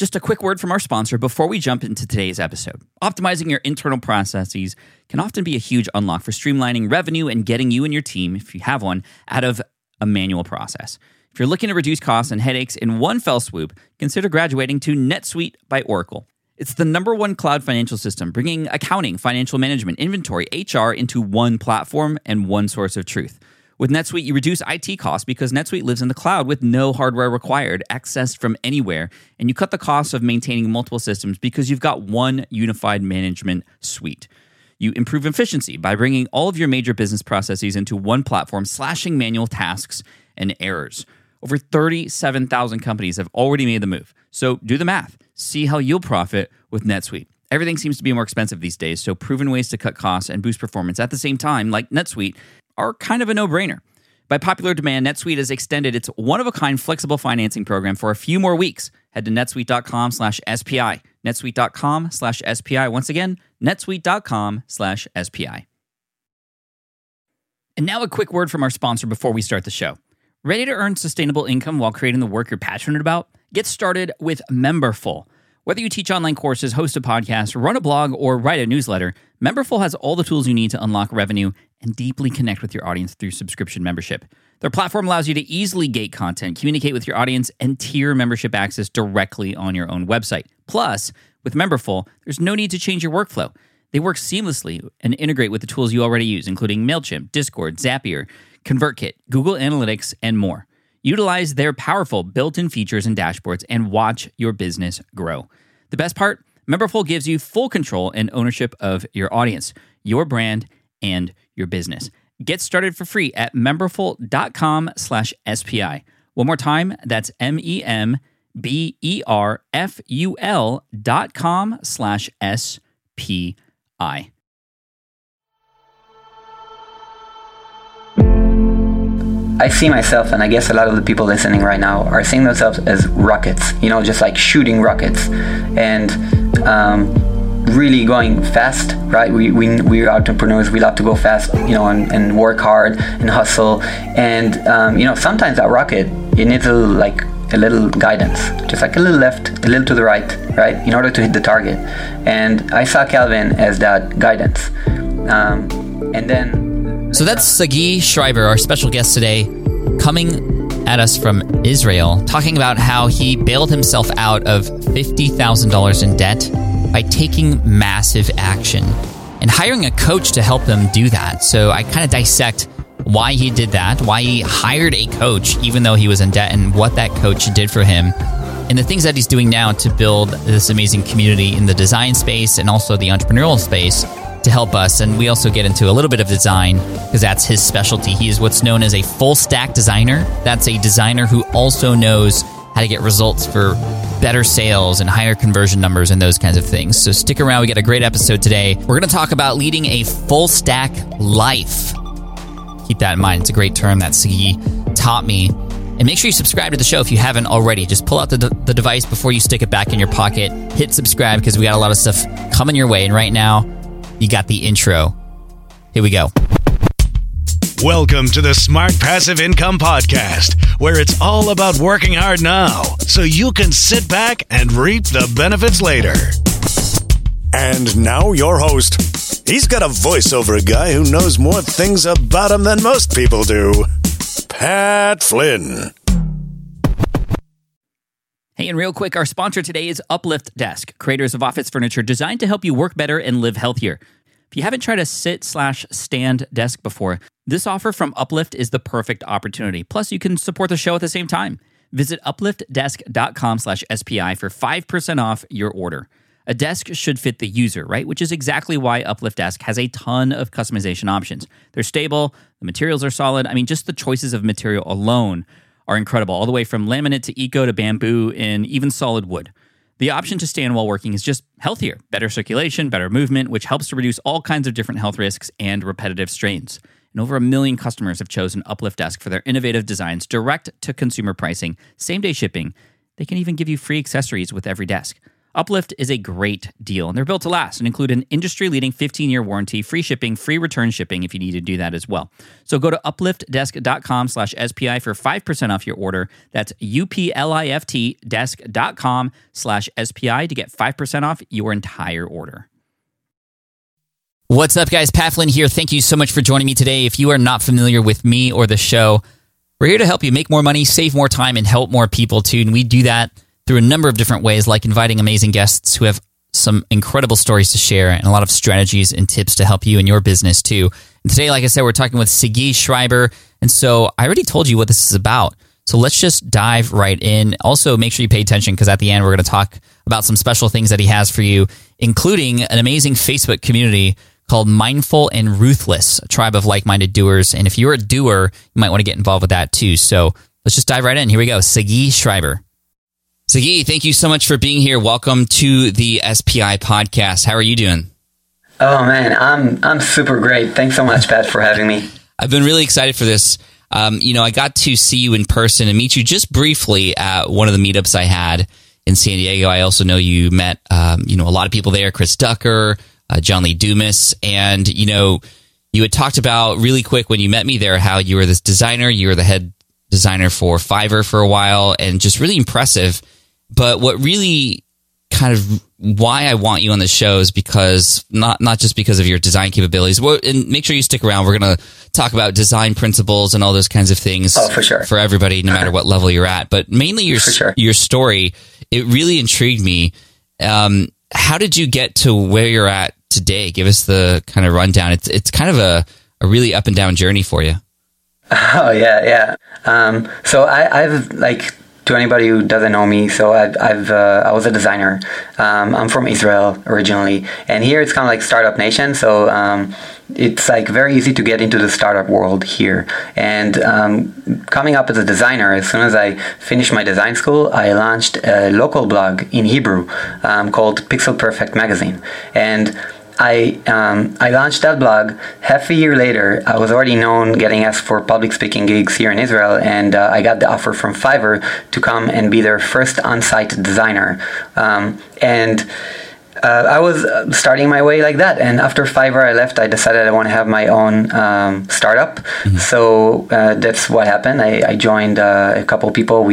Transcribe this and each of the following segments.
Just a quick word from our sponsor before we jump into today's episode. Optimizing your internal processes can often be a huge unlock for streamlining revenue and getting you and your team, if you have one, out of a manual process. If you're looking to reduce costs and headaches in one fell swoop, consider graduating to NetSuite by Oracle. It's the #1 cloud financial system, bringing accounting, financial management, inventory, HR into one platform and one source of truth. With NetSuite, you reduce IT costs because NetSuite lives in the cloud with no hardware required, accessed from anywhere, and you cut the costs of maintaining multiple systems because you've got one unified management suite. You improve efficiency by bringing all of your major business processes into one platform, slashing manual tasks and errors. Over 37,000 companies have already made the move. So do the math. See how you'll profit with NetSuite. Everything seems to be more expensive these days, so proven ways to cut costs and boost performance at the same time, like NetSuite, are kind of a no-brainer. By popular demand, NetSuite has extended its one-of-a-kind flexible financing program for a few more weeks. Head to netsuite.com/SPI. netsuite.com/SPI. Once again, netsuite.com/SPI. And now a quick word from our sponsor before we start the show. Ready to earn sustainable income while creating the work you're passionate about? Get started with Memberful. Whether you teach online courses, host a podcast, run a blog, or write a newsletter, Memberful has all the tools you need to unlock revenue and deeply connect with your audience through subscription membership. Their platform allows you to easily gate content, communicate with your audience, and tier membership access directly on your own website. Plus, with Memberful, there's no need to change your workflow. They work seamlessly and integrate with the tools you already use, including MailChimp, Discord, Zapier, ConvertKit, Google Analytics, and more. Utilize their powerful built-in features and dashboards and watch your business grow. The best part? Memberful gives you full control and ownership of your audience, your brand, and your business. Get started for free at memberful.com/SPI. One more time, that's memberful.com/SPI. I see myself, and I guess a lot of the people listening right now are seeing themselves as rockets, just like shooting rockets, and really going fast, right? We're entrepreneurs, we love to go fast, and work hard and hustle, and sometimes that rocket, it needs a little guidance, just like a little left, a little to the right, in order to hit the target. And I saw Calvin as that guidance, and then. So that's Sagi Schreiber, our special guest today, coming at us from Israel, talking about how he bailed himself out of $50,000 in debt by taking massive action and hiring a coach to help them do that. So I kind of dissect why he did that, why he hired a coach even though he was in debt, and what that coach did for him, and the things that he's doing now to build this amazing community in the design space and also the entrepreneurial space to help us. And we also get into a little bit of design because that's his specialty. He is what's known as a full stack designer. That's a designer who also knows how to get results for better sales and higher conversion numbers and those kinds of things. So stick around. We got a great episode today. We're going to talk about leading a full stack life. Keep that in mind. It's a great term that Sagi taught me. And make sure you subscribe to the show if you haven't already. Just pull out the device before you stick it back in your pocket. Hit subscribe because we got a lot of stuff coming your way. And right now, you got the intro. Here we go. Welcome to the Smart Passive Income Podcast, where it's all about working hard now so you can sit back and reap the benefits later. And now your host. He's got a voiceover guy who knows more things about him than most people do. Pat Flynn. Hey, and real quick, our sponsor today is Uplift Desk, creators of office furniture designed to help you work better and live healthier. If you haven't tried a sit/stand desk before, this offer from Uplift is the perfect opportunity. Plus, you can support the show at the same time. Visit upliftdesk.com/SPI for 5% off your order. A desk should fit the user, right? Which is exactly why Uplift Desk has a ton of customization options. They're stable, the materials are solid. I mean, just the choices of material alone are incredible, all the way from laminate to eco to bamboo and even solid wood. The option to stand while working is just healthier, better circulation, better movement, which helps to reduce all kinds of different health risks and repetitive strains. And over 1 million customers have chosen Uplift Desk for their innovative designs, direct to consumer pricing, same-day shipping. They can even give you free accessories with every desk. Uplift is a great deal, and they're built to last and include an industry-leading 15-year warranty, free shipping, free return shipping if you need to do that as well. So go to upliftdesk.com/SPI for 5% off your order. That's upliftdesk.com/SPI to get 5% off your entire order. What's up, guys? Pat Flynn here. Thank you so much for joining me today. If you are not familiar with me or the show, we're here to help you make more money, save more time, and help more people too. And we do that through a number of different ways, like inviting amazing guests who have some incredible stories to share and a lot of strategies and tips to help you in your business too. And today, like I said, we're talking with Sagi Schreiber. And so I already told you what this is about. So let's just dive right in. Also, make sure you pay attention because at the end, we're going to talk about some special things that he has for you, including an amazing Facebook community called Mindful and Ruthless, a tribe of like-minded doers. And if you're a doer, you might want to get involved with that too. So let's just dive right in. Here we go. Sagi Schreiber. Sagi, thank you so much for being here. Welcome to the SPI podcast. How are you doing? Oh man, I'm super great. Thanks so much, Pat, for having me. I've been really excited for this. I got to see you in person and meet you just briefly at one of the meetups I had in San Diego. I also know you met, a lot of people there, Chris Ducker, John Lee Dumas, and, you had talked about really quick when you met me there how you were this designer. You were the head designer for Fiverr for a while and just really impressive. But what really kind of why I want you on the show is because not just because of your design capabilities. And make sure you stick around. We're going to talk about design principles and all those kinds of things for sure. For everybody, no matter what level you're at. But mainly your story, it really intrigued me. How did you get to where you're at today? Give us the kind of rundown. It's kind of a really up and down journey for you. Oh yeah. So I've to anybody who doesn't know me, so I was a designer. I'm from Israel originally, and here it's kind of like startup nation. So it's very easy to get into the startup world here. And coming up as a designer, as soon as I finished my design school, I launched a local blog in Hebrew called Pixel Perfect Magazine, and I launched that blog. Half a year later, I was already known, getting asked for public speaking gigs here in Israel, and I got the offer from Fiverr to come and be their first on-site designer. I was starting my way like that. And after Fiverr I left, I decided I want to have my own startup. Mm-hmm. So that's what happened. I joined a couple people.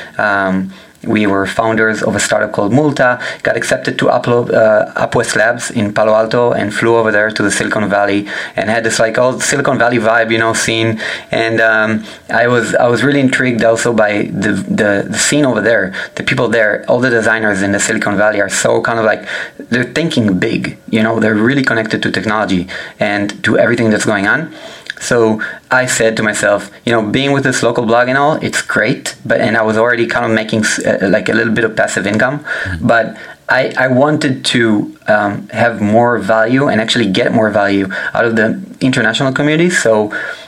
We were founders of a startup called Multa, got accepted to Upwest Labs in Palo Alto, and flew over there to the Silicon Valley and had this old Silicon Valley vibe, scene. And I was really intrigued also by the scene over there. The people there, all the designers in the Silicon Valley are so kind of they're thinking big, they're really connected to technology and to everything that's going on. So I said to myself, being with this local blog and all, it's great, and I was already kind of making a little bit of passive income, mm-hmm. but I wanted to have more value and actually get more value out of the international community. So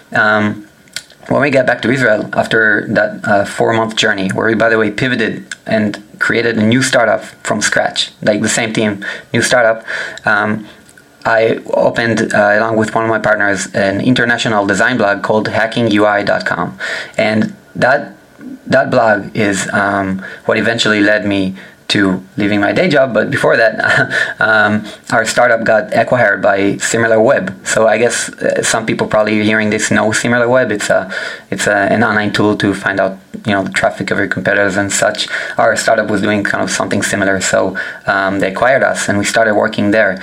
when we got back to Israel after that 4-month journey, where we, by the way, pivoted and created a new startup from scratch, the same team, new startup, I opened, along with one of my partners, an international design blog called hackingui.com. And that blog is what eventually led me to leaving my day job. But before that, our startup got acquired by SimilarWeb. So I guess some people probably hearing this know SimilarWeb. It's an online tool to find out the traffic of your competitors and such. Our startup was doing kind of something similar. So they acquired us and we started working there.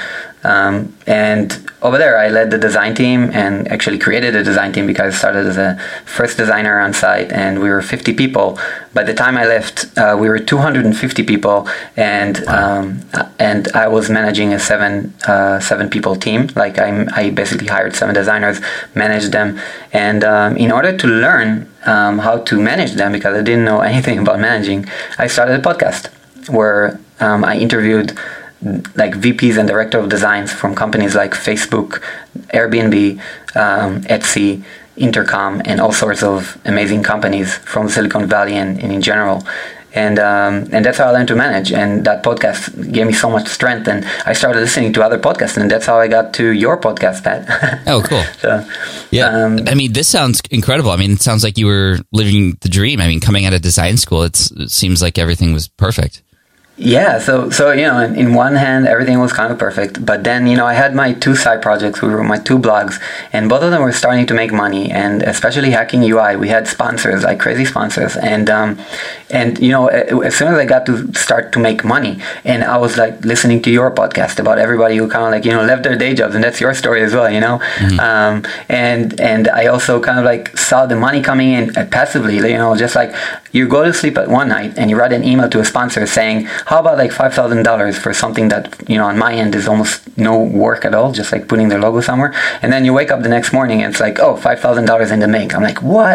And over there, I led the design team and actually created a design team because I started as a first designer on site, and we were 50 people. By the time I left, we were 250 people, and I was managing a seven people team. I basically hired 7 designers, managed them, and in order to learn how to manage them, because I didn't know anything about managing, I started a podcast where I interviewed VPs and director of designs from companies like Facebook, Airbnb, Etsy, Intercom, and all sorts of amazing companies from Silicon Valley and in general. And that's how I learned to manage. And that podcast gave me so much strength. And I started listening to other podcasts, and that's how I got to your podcast, Pat. Oh, cool. So, yeah. This sounds incredible. It sounds like you were living the dream. Coming out of design school, it seems like everything was perfect. Yeah, so in one hand, everything was kind of perfect, but then, I had my 2 side projects, we were my 2 blogs, and both of them were starting to make money, and especially Hacking UI, we had sponsors, like crazy sponsors, and as soon as I got to start to make money, and I was like listening to your podcast about everybody who kind of like, left their day jobs, and that's your story as well, mm-hmm. And I also kind of like saw the money coming in passively, just like you go to sleep at one night and you write an email to a sponsor saying, how about like $5,000 for something that, on my end is almost no work at all, just like putting their logo somewhere. And then you wake up the next morning and it's like, oh, $5,000 in the make. I'm like, what?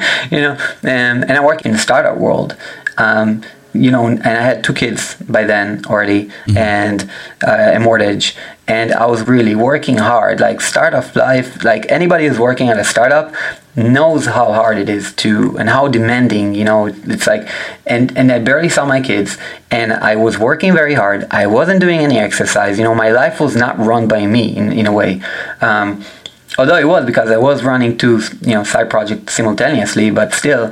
And I work in the startup world. And I had 2 kids by then already, mm-hmm. and a mortgage, and I was really working hard. Like startup life, like anybody who's working at a startup knows how hard it is and how demanding, it's like, and I barely saw my kids, and I was working very hard. I wasn't doing any exercise. My life was not run by me in a way. Although it was, because I was running 2, side projects simultaneously, but still,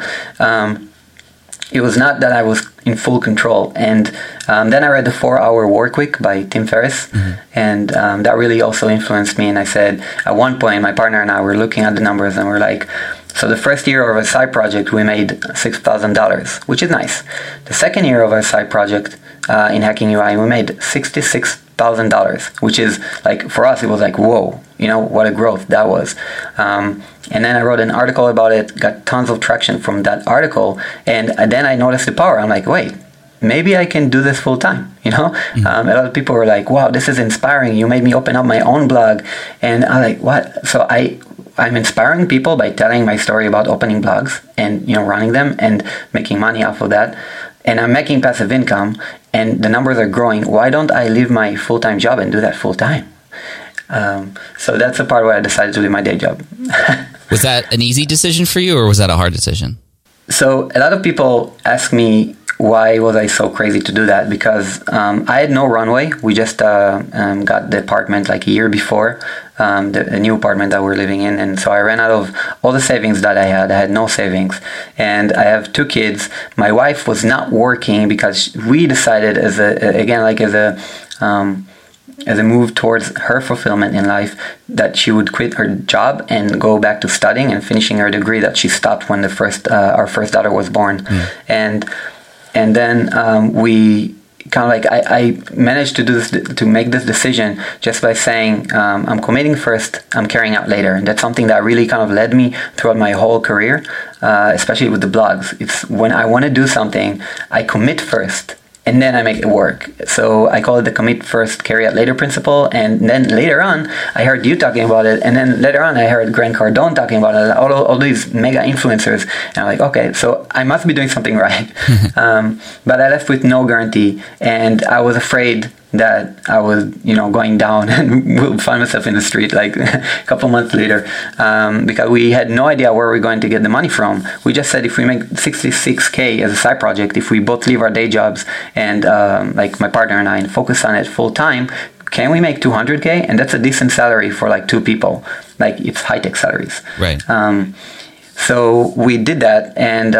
it was not that I was in full control. And then I read The 4-Hour Workweek by Tim Ferriss, mm-hmm. and that really also influenced me. And I said, at one point, my partner and I were looking at the numbers, and we're like, so the first year of a side project, we made $6,000, which is nice. The second year of our side project in Hacking UI, we made $66,000, which is like, for us, it was like, whoa, what a growth that was. And then I wrote an article about it, got tons of traction from that article, and then I noticed the power. I'm like, wait, maybe I can do this full time, Mm-hmm. A lot of people were like, wow, this is inspiring. You made me open up my own blog. And I'm like, what? So I'm inspiring people by telling my story about opening blogs and, running them and making money off of that. And I'm making passive income, and the numbers are growing. Why don't I leave my full-time job and do that full-time? So that's the part where I decided to leave my day job. Was that an easy decision for you, or was that a hard decision? So a lot of people ask me, why was I so crazy to do that? Because I had no runway. We just got the apartment like a year before, the new apartment that we're living in. And so I ran out of all the savings that I had. I had no savings. And I have 2 kids. My wife was not working because we decided as a move towards her fulfillment in life, that she would quit her job and go back to studying and finishing her degree that she stopped when our first daughter was born. Mm. And then we kind of like, I managed to make this decision just by saying, I'm committing first, I'm carrying out later. And that's something that really kind of led me throughout my whole career, especially with the blogs. It's when I want to do something, I commit first, and then I make it work. So I call it the commit first, carry out later principle. And then later on, I heard you talking about it. And then later on, I heard Grant Cardone talking about it, all these mega influencers. And I'm like, okay, so I must be doing something right. But I left with no guarantee. And I was afraid that I was, going down and will find myself in the street like a couple months later, because we had no idea where we're going to get the money from. We just said, if we make $66K as a side project, if we both leave our day jobs and like my partner and I, and focus on it full time, can we make $200K? And that's a decent salary for like 2 people. Like, it's high-tech salaries. Right. So we did that,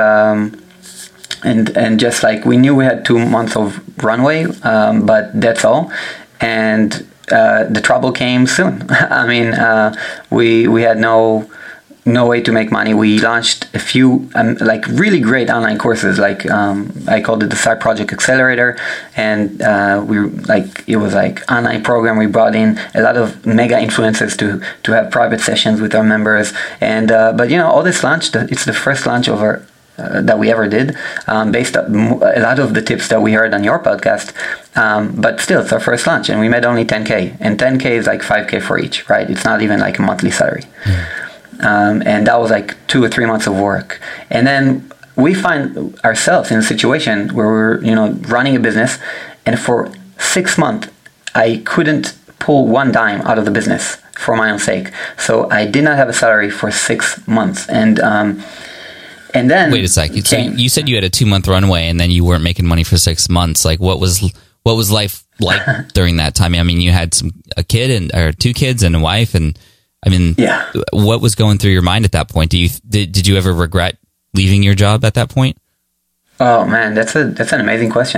and just like, we knew we had 2 months of runway, but that's all. And the trouble came soon. I mean, we had no way to make money. We launched a few like really great online courses, like I called it the Side Project Accelerator, and it was like online program. We brought in a lot of mega influencers to have private sessions with our members, and but all this launch, it's the first launch of our that we ever did, based on a lot of the tips that we heard on your podcast, but still, it's our first launch, and we made only 10K, and 10K is like 5K for each, right? It's not even like a monthly salary. And that was like 2 or 3 months of work. And then we find ourselves in a situation where we're running a business, and for 6 months I couldn't pull one dime out of the business for my own sake. So I did not have a salary for 6 months, and then wait a sec. So you said you had a 2-month runway, and then you weren't making money for 6 months. Like, what was life like during that time? I mean, you had a kid or 2 kids and a wife, and I mean, yeah. What was going through your mind at that point? Did you ever regret leaving your job at that point? Oh man, that's an amazing question.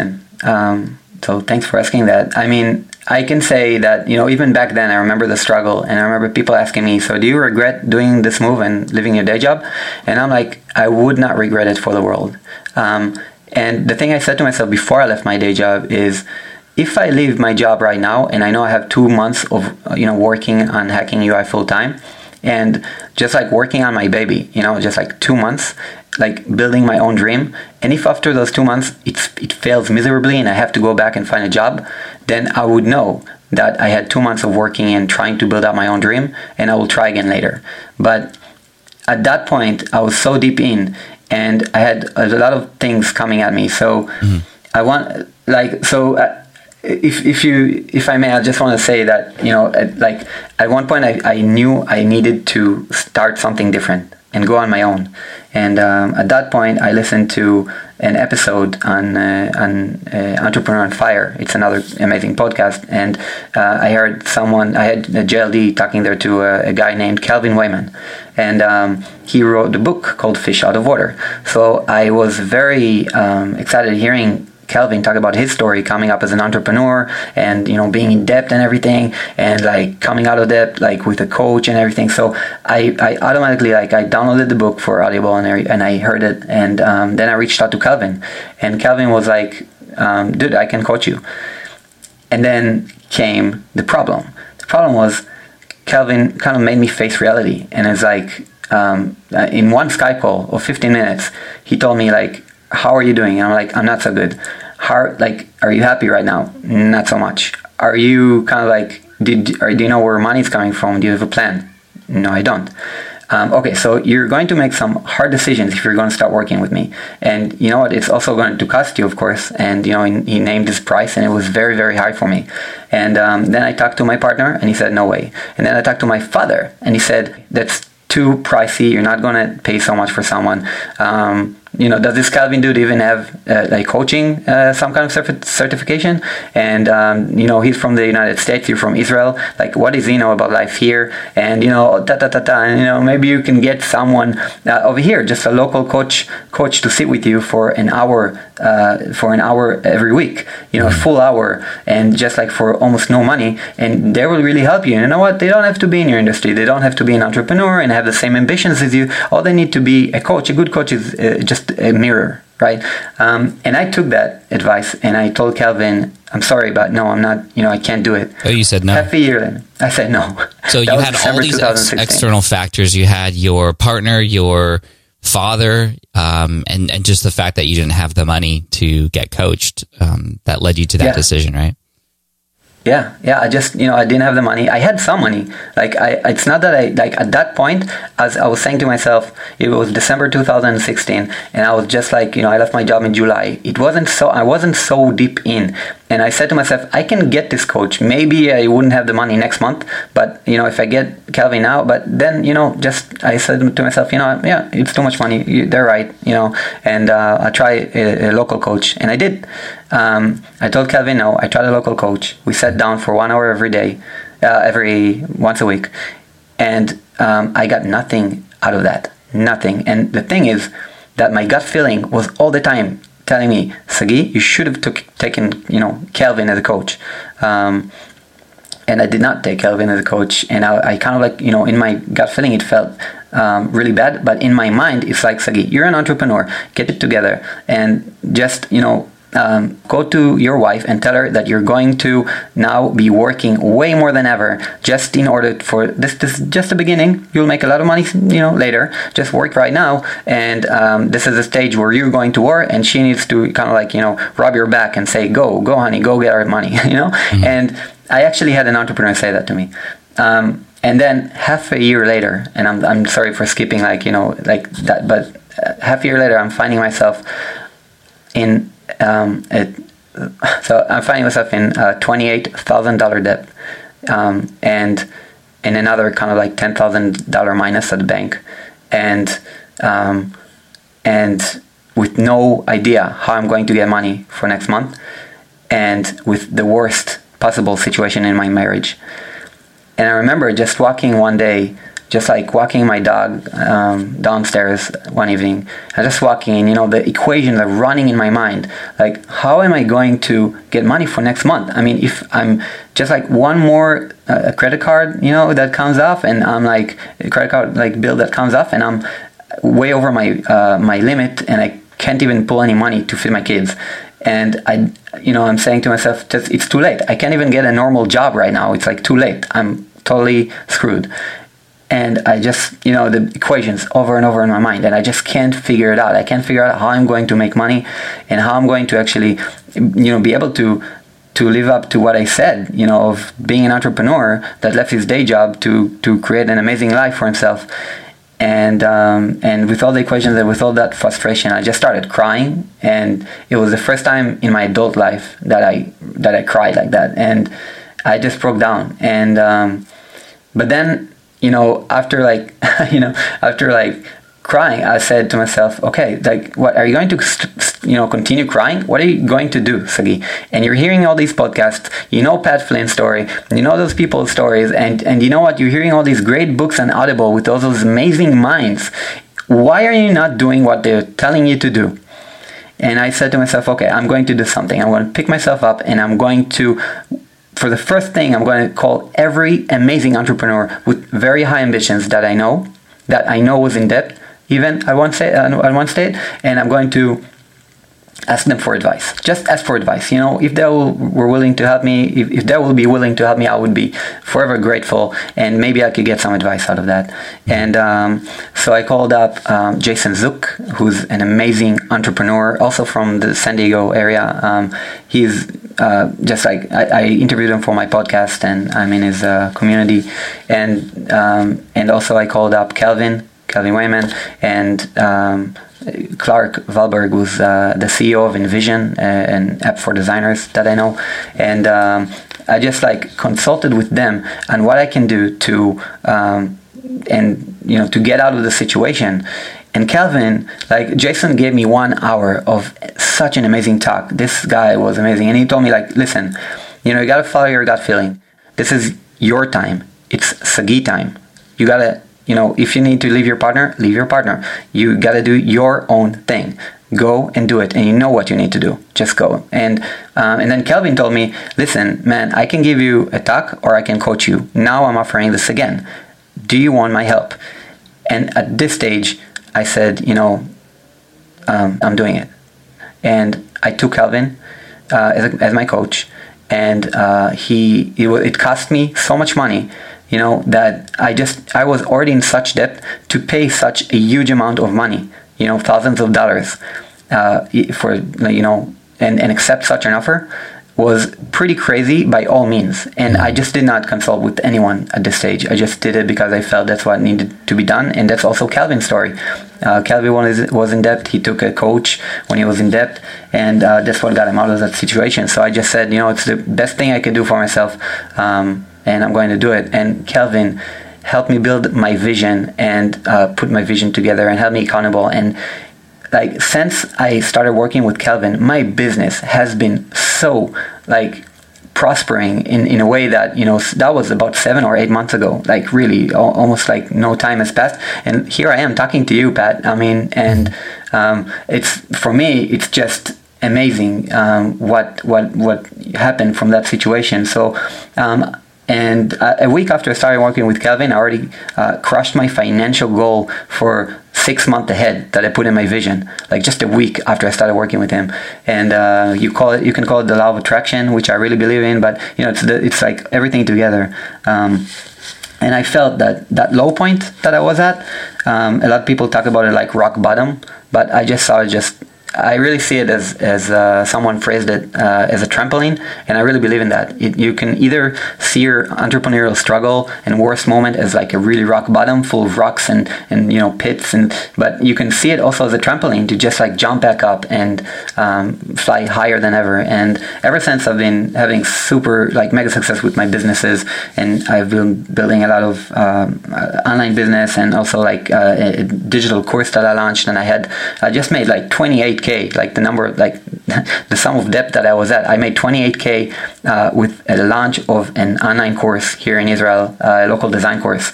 So thanks for asking that. I mean, I can say that, even back then, I remember the struggle, and I remember people asking me, so do you regret doing this move and leaving your day job? And I'm like, I would not regret it for the world. And the thing I said to myself before I left my day job is, if I leave my job right now, and I know I have 2 months of, working on Hacking UI full time, and just like working on my baby, just like 2 months, like building my own dream. And if after those 2 months it fails miserably and I have to go back and find a job, then I would know that I had 2 months of working and trying to build up my own dream, and I will try again later. But at that point, I was so deep in, and I had a lot of things coming at me. So I want, if I may, I just want to say that, at one point I knew I needed to start something different and go on my own. And at that point, I listened to an episode on Entrepreneur on Fire. It's another amazing podcast. And I had JLD talking there to a guy named Calvin Wayman. And he wrote a book called Fish Out of Water. So I was very excited hearing Calvin talk about his story coming up as an entrepreneur and, being in debt and everything, and like coming out of debt, like with a coach and everything. So I automatically, I downloaded the book for Audible and I heard it. And then I reached out to Calvin, and Calvin was like, dude, I can coach you. And then came the problem. The problem was Calvin kind of made me face reality. And it's like, in one Skype call of 15 minutes, he told me like, how are you doing? And I'm like, I'm not so good. Are you happy right now? Not so much. Are you kind of like, do you know where money's coming from? Do you have a plan? No, I don't. Okay, so you're going to make some hard decisions if you're going to start working with me. And you know what? It's also going to cost you, of course. And, he named his price, and it was very, very high for me. And then I talked to my partner, and he said, no way. And then I talked to my father, and he said, that's too pricey. You're not going to pay so much for someone. Does this Calvin dude even have coaching, some kind of certification? And, he's from the United States, you're from Israel. Like, what does he know about life here? And, and, maybe you can get someone over here, just a local coach to sit with you for an hour every week, a full hour, and just like for almost no money. And they will really help you. And you know what? They don't have to be in your industry. They don't have to be an entrepreneur and have the same ambitions as you. All they need to be a coach. A good coach is just a mirror, right? And I took that advice, and I told Calvin, I'm sorry, but no, I'm not, I can't do it. Oh, you said no? Half a year then. I said no. So you had all these external factors. You had your partner, your father, and just the fact that you didn't have the money to get coached, that led you to that decision, right? Yeah. I just, I didn't have the money. I had some money. It's not that at that point, as I was saying to myself, it was December 2016, and I was just like, I left my job in July. I wasn't so deep in. And I said to myself, I can get this coach. Maybe I wouldn't have the money next month, but, if I get Calvin now, but then, I said to myself, it's too much money. They're right, and I'll try a local coach. And I did. I told Calvin, no, I tried a local coach. We sat down for 1 hour every day, once a week. And I got nothing out of that. Nothing. And the thing is that my gut feeling was all the time telling me, Sagi, you should have taken, Calvin as a coach. And I did not take Calvin as a coach. And I kind of like, in my gut feeling, it felt really bad. But in my mind, it's like, Sagi, you're an entrepreneur. Get it together. And just, go to your wife and tell her that you're going to now be working way more than ever, just in order for this just the beginning. You'll make a lot of money, later. Just work right now, and this is a stage where you're going to war, and she needs to kind of like, rub your back and say, go honey, go get our money, Mm-hmm. And I actually had an entrepreneur say that to me. And then half a year later, and I'm sorry for skipping like that, but half a year later, I'm finding myself in so I'm finding myself in $28,000 debt, and in another kind of like $10,000 minus at the bank, and with no idea how I'm going to get money for next month, and with the worst possible situation in my marriage. And I remember just walking one day, just like walking my dog downstairs one evening. I'm just walking, and the equations are running in my mind. Like, how am I going to get money for next month? I mean, if I'm just like one more credit card, that comes off, and I'm like a credit card like bill that comes off, and I'm way over my my limit, and I can't even pull any money to feed my kids. And I'm saying to myself, it's too late. I can't even get a normal job right now. It's like too late. I'm totally screwed. And I just, the equations over and over in my mind, and I just can't figure it out. I can't figure out how I'm going to make money and how I'm going to actually, be able to live up to what I said, of being an entrepreneur that left his day job to create an amazing life for himself. And with all the equations and with all that frustration, I just started crying, and it was the first time in my adult life that I cried like that, and I just broke down. And but then, after crying, I said to myself, okay, like, what are you going to continue crying? What are you going to do, Sagi? And you're hearing all these podcasts, Pat Flynn's story, those people's stories, and you know what, you're hearing all these great books on Audible with all those amazing minds. Why are you not doing what they're telling you to do? And I said to myself, okay, I'm going to do something. I'm going to pick myself up, and I'm going to, for the first thing, I'm going to call every amazing entrepreneur with very high ambitions that I know was in debt, even at one state, and I'm going to ask them for advice. Just ask for advice. If they were willing to help me, if they will be willing to help me, I would be forever grateful, and maybe I could get some advice out of that. And so I called up Jason Zook, who's an amazing entrepreneur, also from the San Diego area. He's just like, I interviewed him for my podcast, and I'm in his community. And also I called up Kelvin Wayman, and Clark Valberg, who's the CEO of Envision, an app for designers that I know. And I just consulted with them on what I can do to get out of the situation. And Calvin, Jason gave me 1 hour of such an amazing talk. This guy was amazing. And he told me, listen, you got to follow your gut feeling. This is your time. It's Sagi time. You got to, if you need to leave your partner, leave your partner. You got to do your own thing. Go and do it. And you know what you need to do. Just go. And then Kelvin told me, listen, man, I can give you a talk or I can coach you. Now I'm offering this again. Do you want my help? And at this stage, I said, I'm doing it. And I took Kelvin as my coach. And it cost me so much money, that I was already in such debt to pay such a huge amount of money, thousands of dollars, and accept such an offer was pretty crazy by all means. And I just did not consult with anyone at this stage. I just did it because I felt that's what needed to be done. And that's also Calvin's story. Calvin was in debt. He took a coach when he was in debt, and that's what got him out of that situation. So I just said, it's the best thing I can do for myself, and I'm going to do it. And Calvin helped me build my vision and put my vision together and held me accountable. And since I started working with Kelvin, my business has been so prospering in a way that, that was about 7 or 8 months ago, really almost no time has passed. And here I am talking to you, Pat. I mean, and it's, for me, it's just amazing what happened from that situation. So, and a week after I started working with Kelvin, I already crushed my financial goal for 6 months ahead that I put in my vision, just a week after I started working with him. And you can call it the law of attraction, which I really believe in, but it's everything together. And I felt that low point that I was at, a lot of people talk about it like rock bottom, but I just saw it I really see it as someone phrased it as a trampoline, and I really believe in that. You can either see your entrepreneurial struggle and worst moment as a really rock bottom full of rocks and pits, but you can see it also as a trampoline to just jump back up and fly higher than ever. And ever since, I've been having super mega success with my businesses, and I've been building a lot of online business, and also a digital course that I launched, and I just made $28,000 200K, like the number, like the sum of debt that I was at. I made 28K with a launch of an online course here in Israel, a local design course.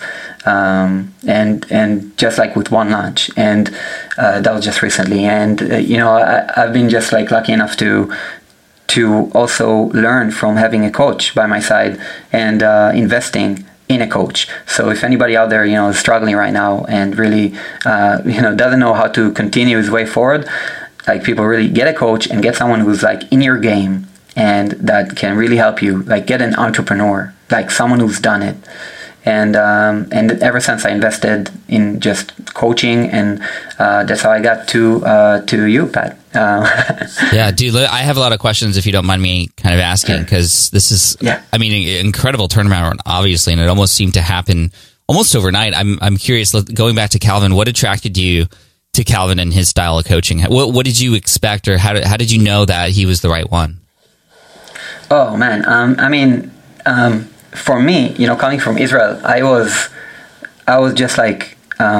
And just like with one launch, and that was just recently. And I've been just like lucky enough to also learn from having a coach by my side and investing in a coach. So if anybody out there is struggling right now and really doesn't know how to continue his way forward, like, people really get a coach and get someone who's like in your game and that can really help you. Like, get an entrepreneur, like someone who's done it. And ever since I invested in just coaching, and that's how I got to you, Pat. Yeah, dude, I have a lot of questions if you don't mind me kind of asking, because this is, I mean, an incredible turnaround, obviously, and it almost seemed to happen almost overnight. I'm curious, going back to Calvin, what attracted you to Calvin and his style of coaching? What did you expect, or how did you know that he was the right one? Oh, man. For me, coming from Israel, I was just like,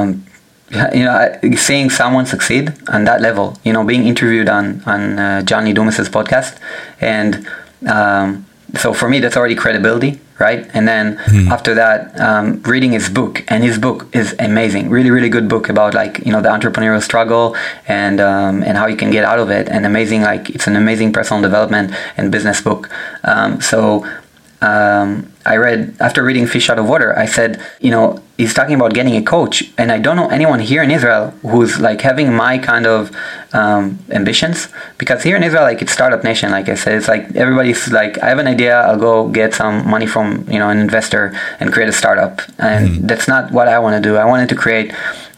seeing someone succeed on that level, being interviewed on John Lee Dumas's podcast. And so for me, that's already credibility, right? And then after that, reading his book, and his book is amazing. Really, really good book about the entrepreneurial struggle and how you can get out of it. And amazing, it's an amazing personal development and business book. I read, after reading Fish Out of Water, I said, he's talking about getting a coach, and I don't know anyone here in Israel who's having my kind of ambitions, because here in Israel, it's startup nation, like I said. It's everybody's I have an idea, I'll go get some money from an investor and create a startup, and that's not what I want to do. I wanted to create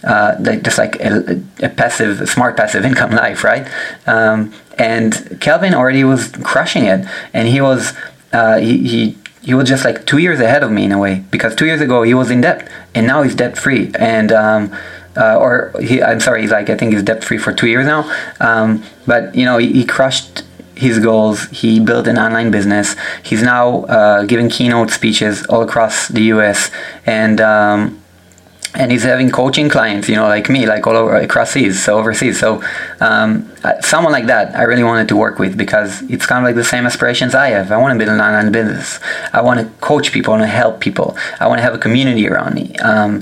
a smart passive income life, right? And Calvin already was crushing it, and he was he was just 2 years ahead of me in a way, because 2 years ago he was in debt, and now he's debt free. And I think he's debt free for 2 years now. But he crushed his goals. He built an online business. He's now giving keynote speeches all across the US, and he's having coaching clients, like me, all over overseas. So someone like that, I really wanted to work with, because it's kind of the same aspirations I have. I want to build an online business. I want to coach people. I want to help people. I want to have a community around me.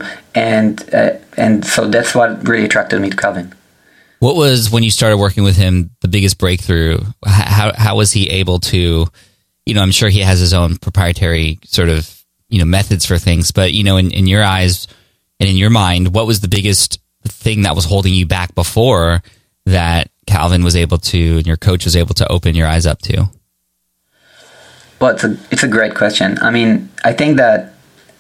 And so that's what really attracted me to Calvin. What was, when you started working with him, the biggest breakthrough? How was he able to, I'm sure he has his own proprietary sort of, methods for things, but, in your eyes, and in your mind, what was the biggest thing that was holding you back before that Calvin was able to, and your coach was able to open your eyes up to? Well, it's a great question. I think that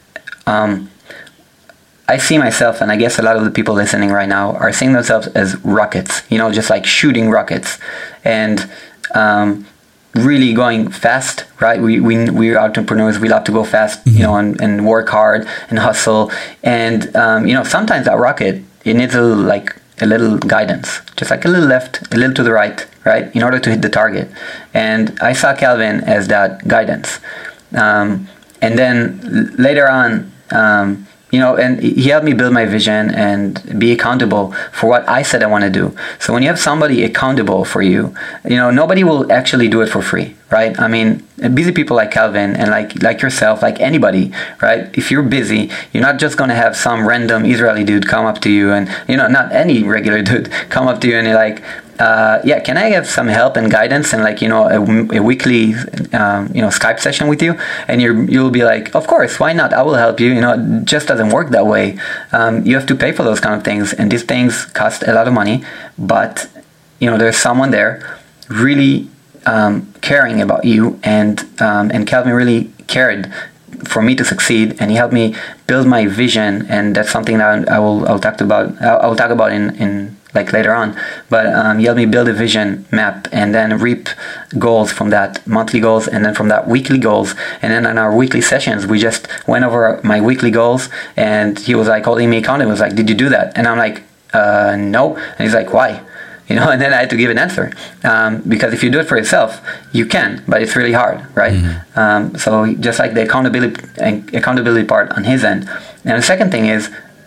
I see myself, and I guess a lot of the people listening right now are seeing themselves as rockets, just shooting rockets, and really going fast, right? We're entrepreneurs. We love to go fast, and work hard and hustle. And sometimes that rocket, it needs a little guidance, just a little left, a little to the right, in order to hit the target. And I saw Calvin as that guidance. And then later on, and he helped me build my vision and be accountable for what I said I want to do. So when you have somebody accountable for you, nobody will actually do it for free, right? Busy people like Calvin and like yourself, like anybody, right? If you're busy, you're not just going to have some random Israeli dude come up to you, and not any regular dude come up to you and you're like, can I have some help and guidance and a weekly Skype session with you? And you'll be like, of course, why not? I will help you. It just doesn't work that way. You have to pay for those kind of things, and these things cost a lot of money. But there's someone there really caring about you, and Calvin really cared for me to succeed, and he helped me build my vision, and that's something that I'll talk about in later on. But he helped me build a vision map, and then reap goals from that, monthly goals, and then from that weekly goals. And then in our weekly sessions, we just went over my weekly goals, and he was holding me accountable. He was like, did you do that? And I'm like, no. And he's like, why? And then I had to give an answer, because if you do it for yourself, you can, but it's really hard, right? Mm-hmm. So just the accountability part on his end. And the second thing is,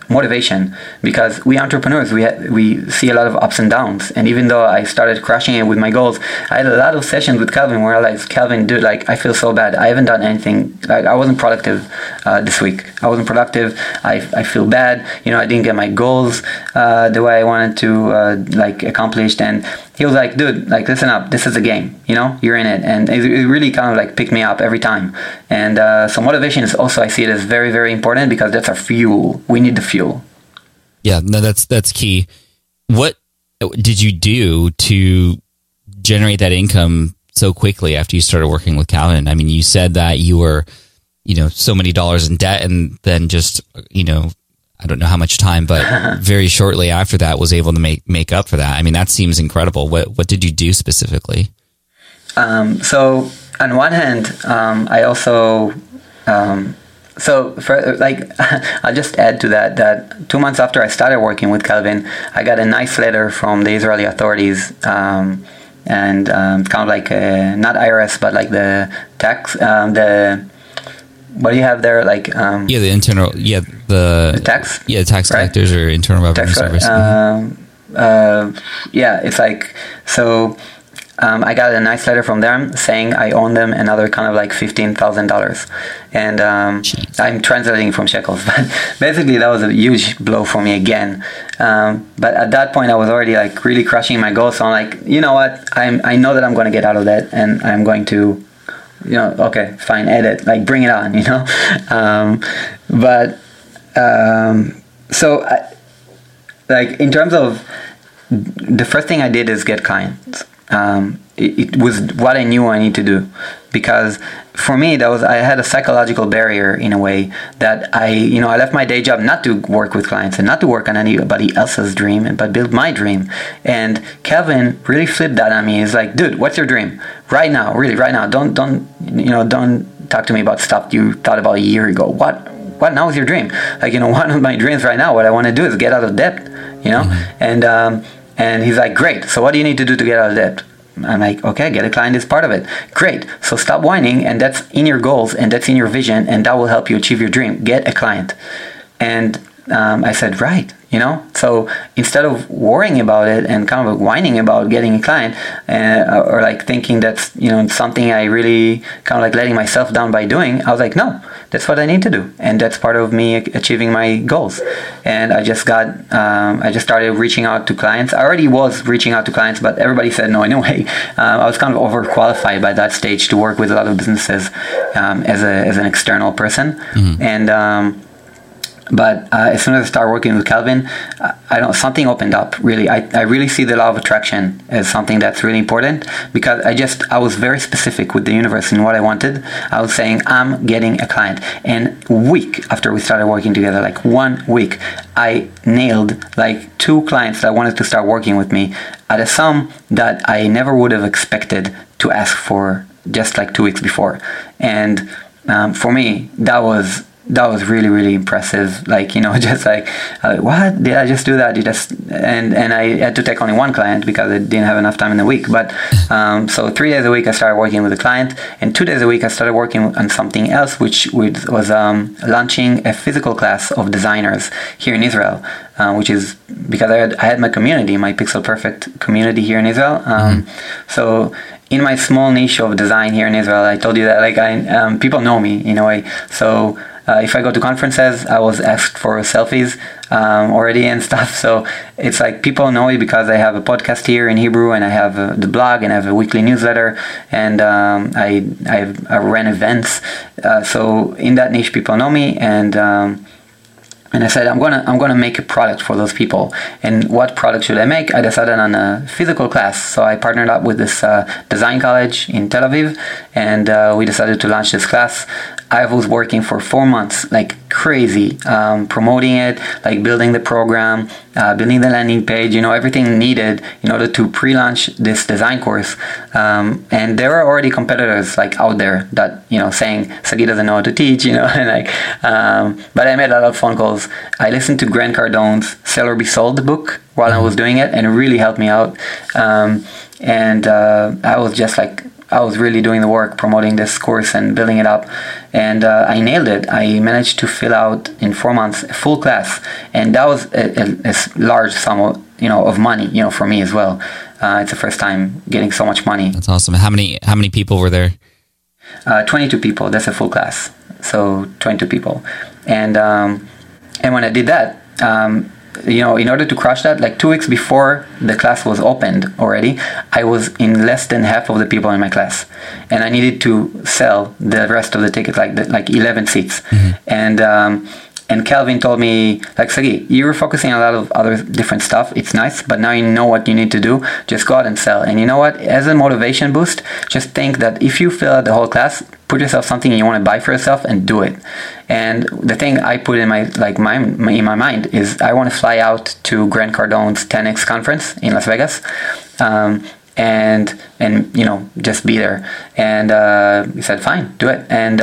motivation, because we entrepreneurs, we see a lot of ups and downs. And even though I started crushing it with my goals, I had a lot of sessions with Calvin where I like, Calvin, dude, like I feel so bad. I haven't done anything. Like I wasn't productive this week. I wasn't productive. I feel bad. You know, I didn't get my goals the way I wanted to like accomplished. And he was like, dude, like listen up. This is a game. You know, you're in it. And it really kind of like picked me up every time. And so motivation is also, I see it as very, very important, because that's our fuel. We need the fuel. Yeah, no, that's key. What did you do to generate that income so quickly after you started working with Calvin? I mean, you said that you were, you know, so many dollars in debt, and then just, you know, I don't know how much time, but very shortly after that was able to make up for that. I mean, that seems incredible. What did you do specifically? So on one hand, I also, so for like, I'll just add to that 2 months after I started working with Calvin, I got a nice letter from the Israeli authorities, and kind of like not IRS, but like the tax, what do you have there? Like the internal, the tax, tax collectors, right? Or Internal Revenue Service. It's like so. I got a nice letter from them saying I own them another kind of like $15,000, and I'm translating from shekels, but basically that was a huge blow for me again. But at that point I was already like really crushing my goals, so I'm like, you know what, I know that I'm going to get out of that, and I'm going to, you know, okay, fine, edit, like bring it on, you know. So like in terms of the first thing I did is get clients. It was what I knew I need to do, because for me I had a psychological barrier in a way that I left my day job not to work with clients and not to work on anybody else's dream, but build my dream. And Calvin really flipped that on me. He's like, dude, what's your dream right now? Really, right now. Don't talk to me about stuff you thought about a year ago. What now is your dream? Like, one of my dreams right now, what I want to do is get out of debt, Mm-hmm. And he's like, great, so what do you need to do to get out of debt? I'm like, okay, get a client is part of it. Great, so stop whining, and that's in your goals, and that's in your vision, and that will help you achieve your dream. Get a client. And I said, right, So instead of worrying about it and kind of whining about getting a client, or like thinking that's, something I really kind of like letting myself down by doing, I was like, no, that's what I need to do. And that's part of me achieving my goals. And I just started reaching out to clients. I already was reaching out to clients, but everybody said no anyway. I was kind of overqualified by that stage to work with a lot of businesses as an external person. Mm-hmm. And but as soon as I started working with Calvin, something opened up. Really, I really see the law of attraction as something that's really important, because I was very specific with the universe in what I wanted. I was saying, I'm getting a client. And a week after we started working together, like 1 week, I nailed like 2 clients that wanted to start working with me at a sum that I never would have expected to ask for just like 2 weeks before. And for me, that was really, really impressive. Like, just like, what? Did I just do that? And I had to take only 1 client because I didn't have enough time in the week. But so 3 days a week I started working with a client, and 2 days a week I started working on something else, which was launching a physical class of designers here in Israel, which is because I had my community, my Pixel Perfect community here in Israel. So in my small niche of design here in Israel, I told you that like people know me in a way. So if I go to conferences, I was asked for selfies already and stuff. So it's like people know me because I have a podcast here in Hebrew, and I have the blog, and I have a weekly newsletter, and I ran events. So in that niche, people know me, and I said, I'm gonna make a product for those people. And what product should I make? I decided on a physical class. So I partnered up with this design college in Tel Aviv, and we decided to launch this class. I was working for 4 months, like crazy, promoting it, like building the program, building the landing page, everything needed in order to pre-launch this design course. And there are already competitors like out there that, saying Sagi doesn't know how to teach, and like, but I made a lot of phone calls. I listened to Grant Cardone's Sell or Be Sold book while I was doing it, and it really helped me out. And I was just like, I was really doing the work, promoting this course and building it up. And I nailed it. I managed to fill out in 4 months a full class. And that was a large sum of money, for me as well. It's the first time getting so much money. That's awesome. How many people were there? 22 people. That's a full class. So 22 people. And when I did that, in order to crush that, like 2 weeks before the class was opened already, I was in less than half of the people in my class, and I needed to sell the rest of the ticket, like 11 seats. Mm-hmm. And Calvin told me, like, Sagi, you were focusing on a lot of other different stuff. It's nice, but now you know what you need to do. Just go out and sell. And you know what? As a motivation boost, just think that if you fill out the whole class, put yourself something you want to buy for yourself and do it. And the thing I put in my mind is I want to fly out to Grant Cardone's 10X conference in Las Vegas. And just be there. And he said, fine, do it. And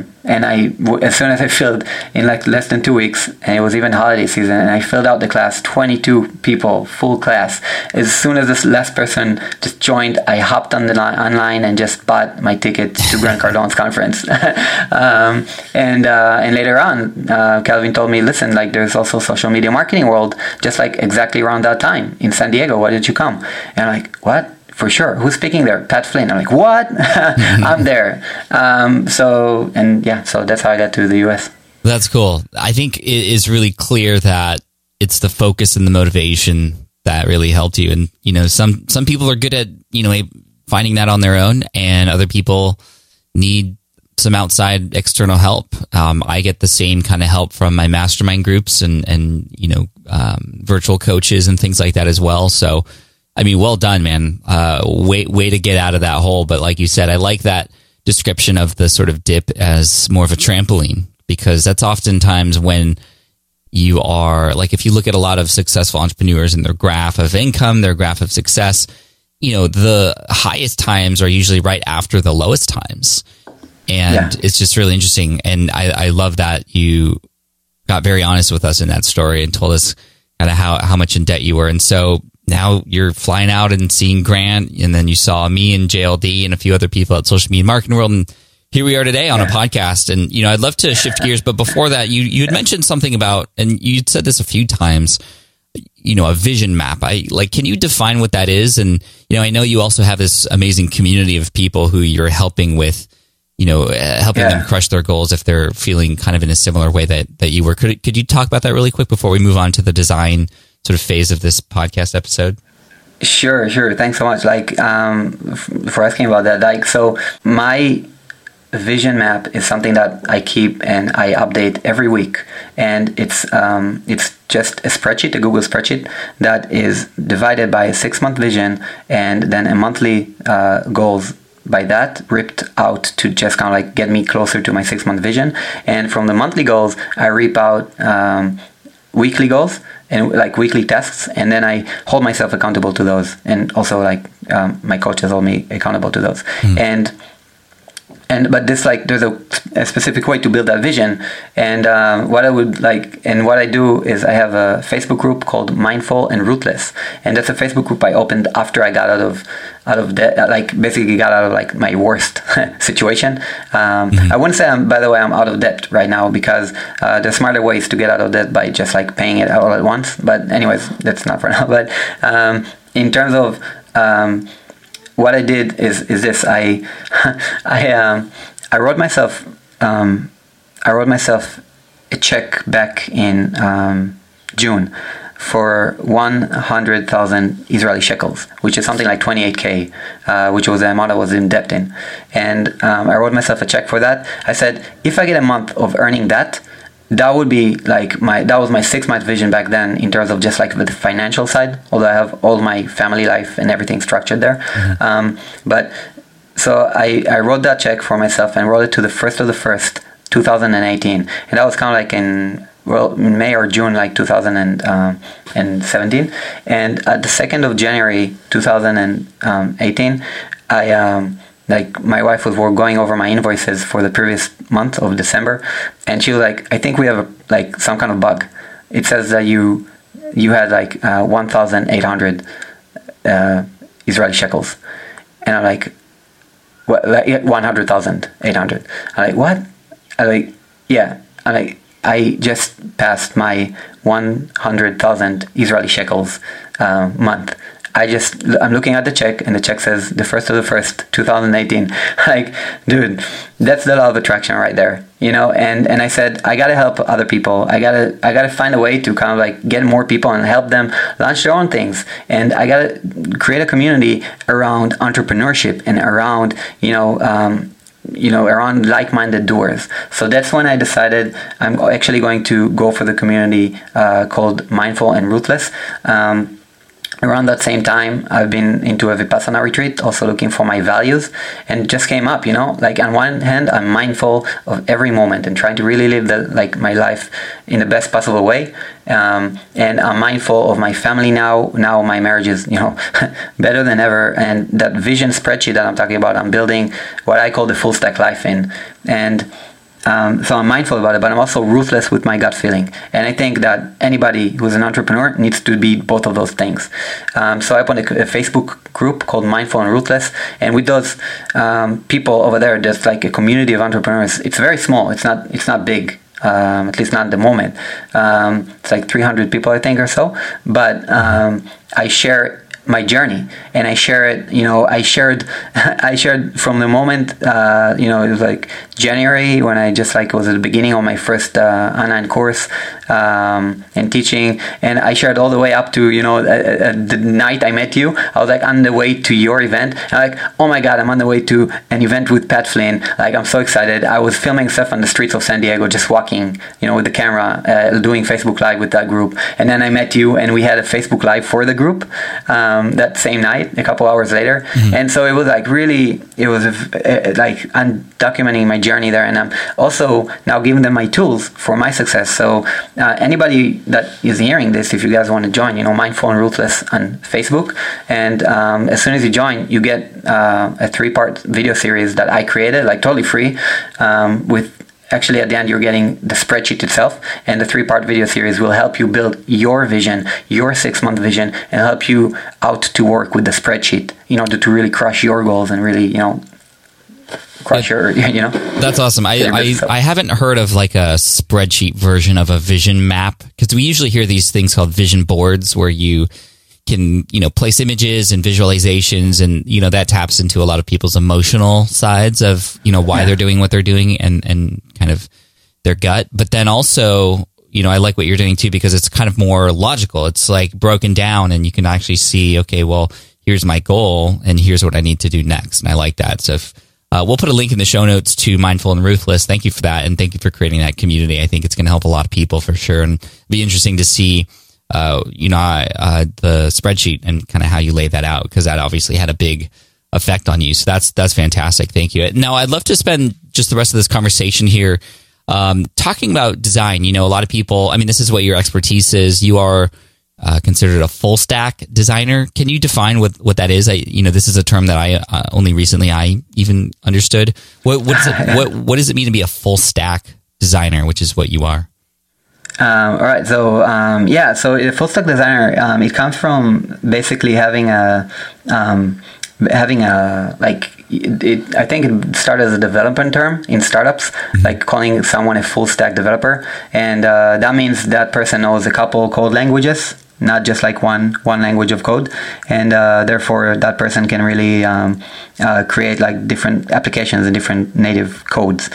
as soon as I filled in like less than 2 weeks, and it was even holiday season, and I filled out the class, 22 people, full class. As soon as this last person just joined, I hopped on the online and just bought my ticket to Grant Cardone's conference. And later on, Calvin told me, listen, like there's also social media marketing world, just like exactly around that time in San Diego. Why did you come? And I'm like, what? For sure. Who's speaking there? Pat Flynn. I'm like, what? I'm there. So that's how I got to the US. That's cool. I think it is really clear that it's the focus and the motivation that really helped you. And, some people are good at, finding that on their own, and other people need some outside external help. I get the same kind of help from my mastermind groups and virtual coaches and things like that as well. So, I mean, well done, man. Way to get out of that hole. But like you said, I like that description of the sort of dip as more of a trampoline, because that's oftentimes when you are, like, if you look at a lot of successful entrepreneurs and their graph of income, their graph of success, the highest times are usually right after the lowest times. And It's just really interesting. And I love that you got very honest with us in that story and told us kind of how much in debt you were. And so now you're flying out and seeing Grant, and then you saw me and JLD and a few other people at Social Media Marketing World, and here we are today on a podcast. And I'd love to shift gears, but before that, you had mentioned something about, and you'd said this a few times, a vision map. Can you define what that is? And I know you also have this amazing community of people who you're helping with, helping them crush their goals if they're feeling kind of in a similar way that you were. Could you talk about that really quick before we move on to the design sort of phase of this podcast episode? Sure. Thanks so much. For asking about that. So my vision map is something that I keep and I update every week, and it's just a spreadsheet, a Google spreadsheet that is divided by a 6-month vision and then a monthly goals by that ripped out to just kind of like get me closer to my 6-month vision. And from the monthly goals, I rip out weekly goals and like weekly tasks, and then I hold myself accountable to those, and also my coaches hold me accountable to those. But this, there's a specific way to build that vision. And what I do is I have a Facebook group called Mindful and Ruthless, and that's a Facebook group I opened after I got out of debt, basically got out of my worst situation. I wouldn't say I'm out of debt right now, because there's smarter ways to get out of debt by just paying it all at once. But anyways, that's not for now. But in terms of what I did is this. I wrote myself a check back in June for 100,000 Israeli shekels, which is something like 28K, which was the amount I was in debt in. And I wrote myself a check for that. I said, if I get a month of earning that would be that was my 6-month vision back then, in terms of just the financial side, although I have all my family life and everything structured there. But so I wrote that check for myself and wrote it to the 1st of the 1st, 2018. And that was kind of in May or June, 2017. And at the 2nd of January, 2018, my wife was going over my invoices for the previous month of December, and she was like, I think we have some kind of bug. It says that you had 1,800 Israeli shekels. And I'm like, what, like 100,000, 800. I'm like, what? I'm like, yeah. I'm like, I just passed my 100,000 Israeli shekels month. I'm looking at the check, and the check says the 1st of the 1st, 2018. Like, dude, that's the law of attraction right there, you know? And I said, I gotta help other people. I gotta find a way to kind of like get more people and help them launch their own things. And I gotta create a community around entrepreneurship and around, around like-minded doers. So that's when I decided I'm actually going to go for the community called Mindful and Ruthless. Around that same time, I've been into a Vipassana retreat, also looking for my values, and it just came up, like on one hand, I'm mindful of every moment and trying to really live my life in the best possible way. And I'm mindful of my family now. Now my marriage is, better than ever. And that vision spreadsheet that I'm talking about, I'm building what I call the full stack life in. And so I'm mindful about it, but I'm also ruthless with my gut feeling. And I think that anybody who's an entrepreneur needs to be both of those things. So I opened a Facebook group called Mindful and Ruthless. And with those people over there, there's like a community of entrepreneurs. It's very small. It's not big. At least not at the moment. It's like 300 people, I think, or so. But I share my journey, and I share it. I shared from the moment. It was like January when I just was at the beginning of my first online course and teaching, and I shared all the way up to the night I met you. I was like on the way to your event. I'm like, oh my God, I'm on the way to an event with Pat Flynn. Like, I'm so excited. I was filming stuff on the streets of San Diego, just walking, with the camera, doing Facebook Live with that group. And then I met you, and we had a Facebook Live for the group that same night, a couple hours later. Mm-hmm. And so it was like really, I'm documenting my journey there, and I'm also now giving them my tools for my success. So anybody that is hearing this, if you guys want to join, Mindful and Ruthless on Facebook, and as soon as you join, you get a 3-part video series that I created, like totally free, with actually at the end you're getting the spreadsheet itself, and the 3-part video series will help you build your vision, your 6-month vision, and help you out to work with the spreadsheet in order to really crush your goals and really, crush your, That's awesome. I haven't heard of like a spreadsheet version of a vision map, because we usually hear these things called vision boards where you can, place images and visualizations, and, that taps into a lot of people's emotional sides of, why they're doing what they're doing and kind of their gut. But then also, I like what you're doing too, because it's kind of more logical. It's like broken down, and you can actually see, okay, well, here's my goal and here's what I need to do next. And I like that. So we'll put a link in the show notes to Mindful and Ruthless. Thank you for that. And thank you for creating that community. I think it's going to help a lot of people for sure. And it'll be interesting to see the spreadsheet and kind of how you lay that out, because that obviously had a big effect on you. So that's fantastic. Thank you. Now, I'd love to spend just the rest of this conversation here talking about design. A lot of people, this is what your expertise is. You are considered a full stack designer. Can you define what that is? This is a term that I only recently I even understood. What does it mean to be a full stack designer, which is what you are? All right. So, so a full stack designer, it comes from basically having I think it started as a development term in startups, like calling someone a full stack developer. And that means that person knows a couple code languages, not just like one language of code. And therefore, that person can really create like different applications and different native codes.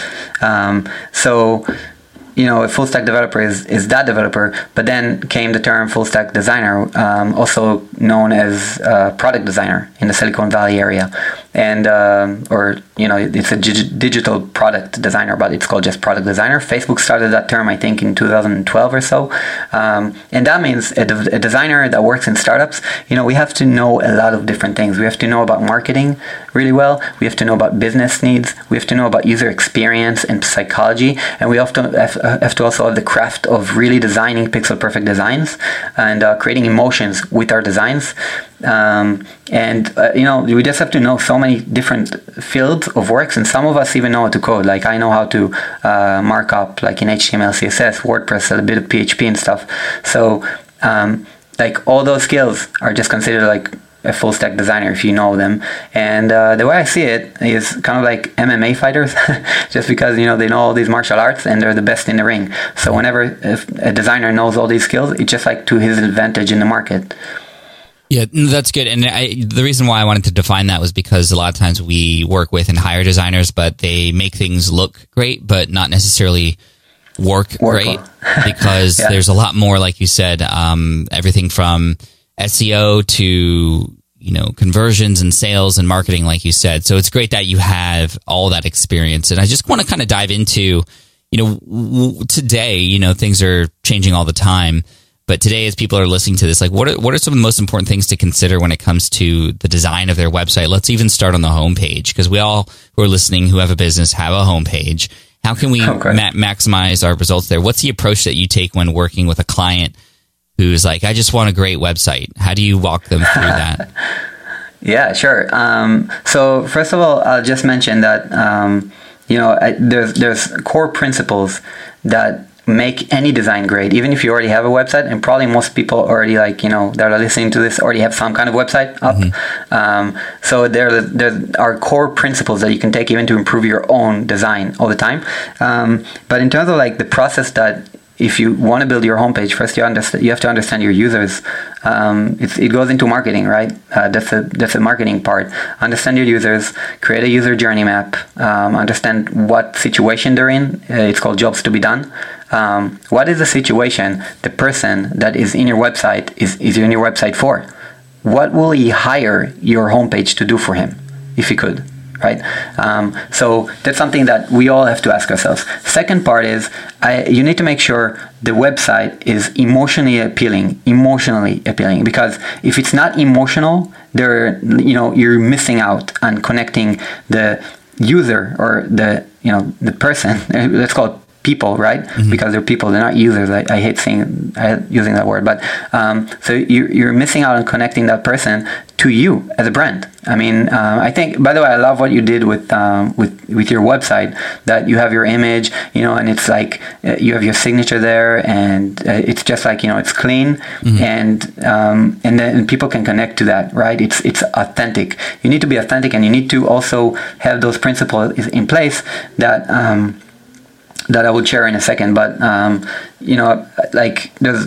A full stack developer is that developer, but then came the term full stack designer, also known as product designer in the Silicon Valley area. And, it's a digital product designer, but it's called just product designer. Facebook started that term, I think, in 2012 or so. And that means a designer that works in startups, we have to know a lot of different things. We have to know about marketing really well. We have to know about business needs. We have to know about user experience and psychology. And we have to also have the craft of really designing pixel perfect designs and creating emotions with our designs. We just have to know so many different fields of works, and some of us even know how to code. Like, I know how to mark up, like in HTML, CSS, WordPress, a bit of PHP and stuff. So, all those skills are just considered like a full stack designer if you know them. And the way I see it is kind of like MMA fighters, just because they know all these martial arts and they're the best in the ring. So whenever if a designer knows all these skills, it's just like to his advantage in the market. Yeah, that's good. And the reason why I wanted to define that was because a lot of times we work with and hire designers, but they make things look great, but not necessarily work great because there's a lot more, like you said, everything from SEO to conversions and sales and marketing, like you said. So it's great that you have all that experience. And I just want to kind of dive into, today, things are changing all the time. But today, as people are listening to this, like what are some of the most important things to consider when it comes to the design of their website? Let's even start on the homepage, because we all who are listening who have a business have a homepage. How can we maximize our results there? What's the approach that you take when working with a client who's like, I just want a great website? How do you walk them through that? Yeah, sure. So first of all, I'll just mention that there's core principles that make any design great, even if you already have a website, and probably most people already that are listening to this already have some kind of website up. So there are core principles that you can take even to improve your own design all the time. But in terms of the process that if you want to build your homepage, first you have to understand your users. It goes into marketing, right? That's the marketing part. Understand your users, create a user journey map, understand what situation they're in. It's called jobs to be done. What is the situation the person that is in your website is in your website for? What will he hire your homepage to do for him, if he could? Right? So that's something that we all have to ask ourselves. Second part is you need to make sure the website is emotionally appealing, because if it's not emotional, you're missing out on connecting the user or the person. Let's call it people, right? Because they're people, they're not users. I hate using that word, but so you're missing out on connecting that person to you as a brand. I mean, I think, by the way, I love what you did with your website, that you have your image, and it's like you have your signature there, and it's just like it's clean, and then people can connect to that, right? It's authentic. You need to be authentic, and you need to also have those principles in place that I would share in a second. But there's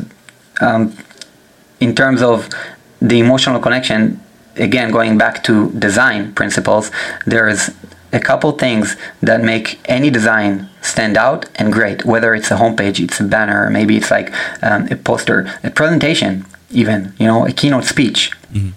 in terms of the emotional connection, again, going back to design principles, there's a couple things that make any design stand out and great, whether it's a homepage, it's a banner, maybe it's like a poster, a presentation, even, a keynote speech.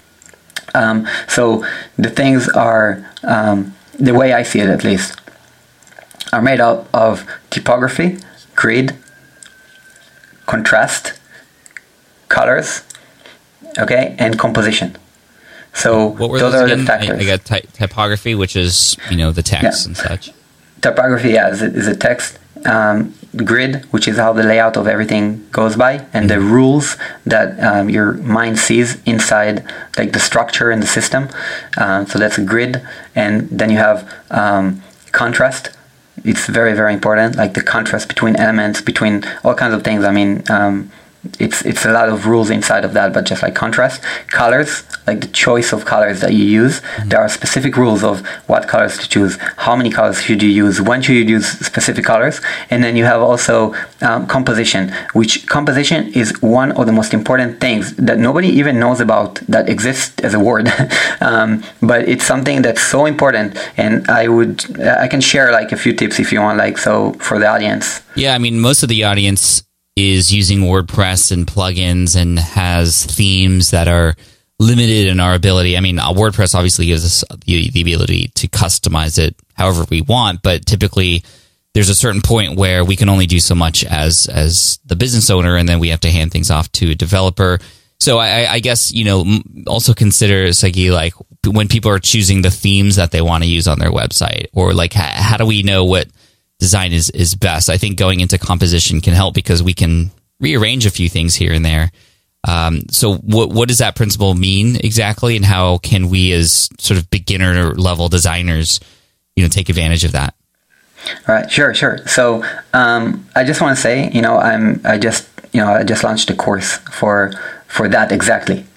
So the things are, the way I see it at least, are made up of typography, grid, contrast, colors, and composition. So those are the factors. I got typography, which is the text and such. Typography, is a text. Grid, which is how the layout of everything goes by, and the rules that your mind sees inside, like the structure and the system. So that's a grid, and then you have contrast. It's very, very important, like the contrast between elements, between all kinds of things. I mean, it's a lot of rules inside of that, but just like contrast. Colors, like the choice of colors that you use. There are specific rules of what colors to choose, how many colors should you use, when should you use specific colors. And then you have also composition, which composition is one of the most important things that nobody even knows about that exists as a word. But it's something that's so important, and I can share like a few tips if you want, so for the audience. Yeah, I mean, most of the audience is using WordPress and plugins and has themes that are limited in our ability. I mean, WordPress obviously gives us the ability to customize it however we want, but typically there's a certain point where we can only do so much as the business owner, and then we have to hand things off to a developer. So I guess, also consider, Sagi, like when people are choosing the themes that they want to use on their website, or like how do we know what design is best? I think going into composition can help because we can rearrange a few things here and there. So what does that principle mean exactly, and how can we as sort of beginner level designers, take advantage of that? All right, sure. So I just want to say, I just launched a course for that exactly.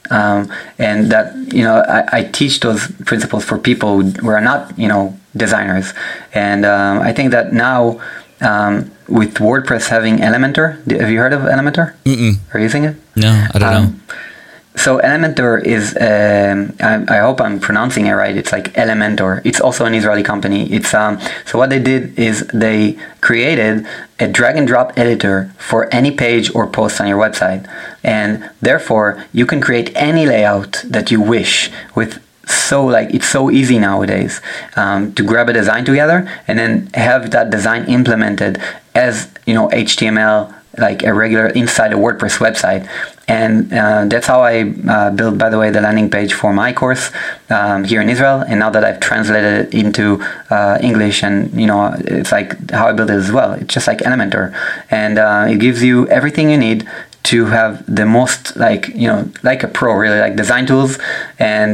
and that, I teach those principles for people who are not, designers. And I think that now with WordPress having Elementor, have you heard of Elementor? Mm-mm. Are you using it? No, I don't know. So Elementor is, I hope I'm pronouncing it right. It's like Elementor. It's also an Israeli company. It's so what they did is they created a drag and drop editor for any page or post on your website, and therefore you can create any layout that you wish with. So it's so easy nowadays to grab a design together and then have that design implemented as HTML, like a regular inside a WordPress website. And that's how I built, by the way, the landing page for my course here in Israel. And now that I've translated it into English, and it's like how I built it as well. It's just like Elementor, and it gives you everything you need to have the most like a pro, really, like design tools, and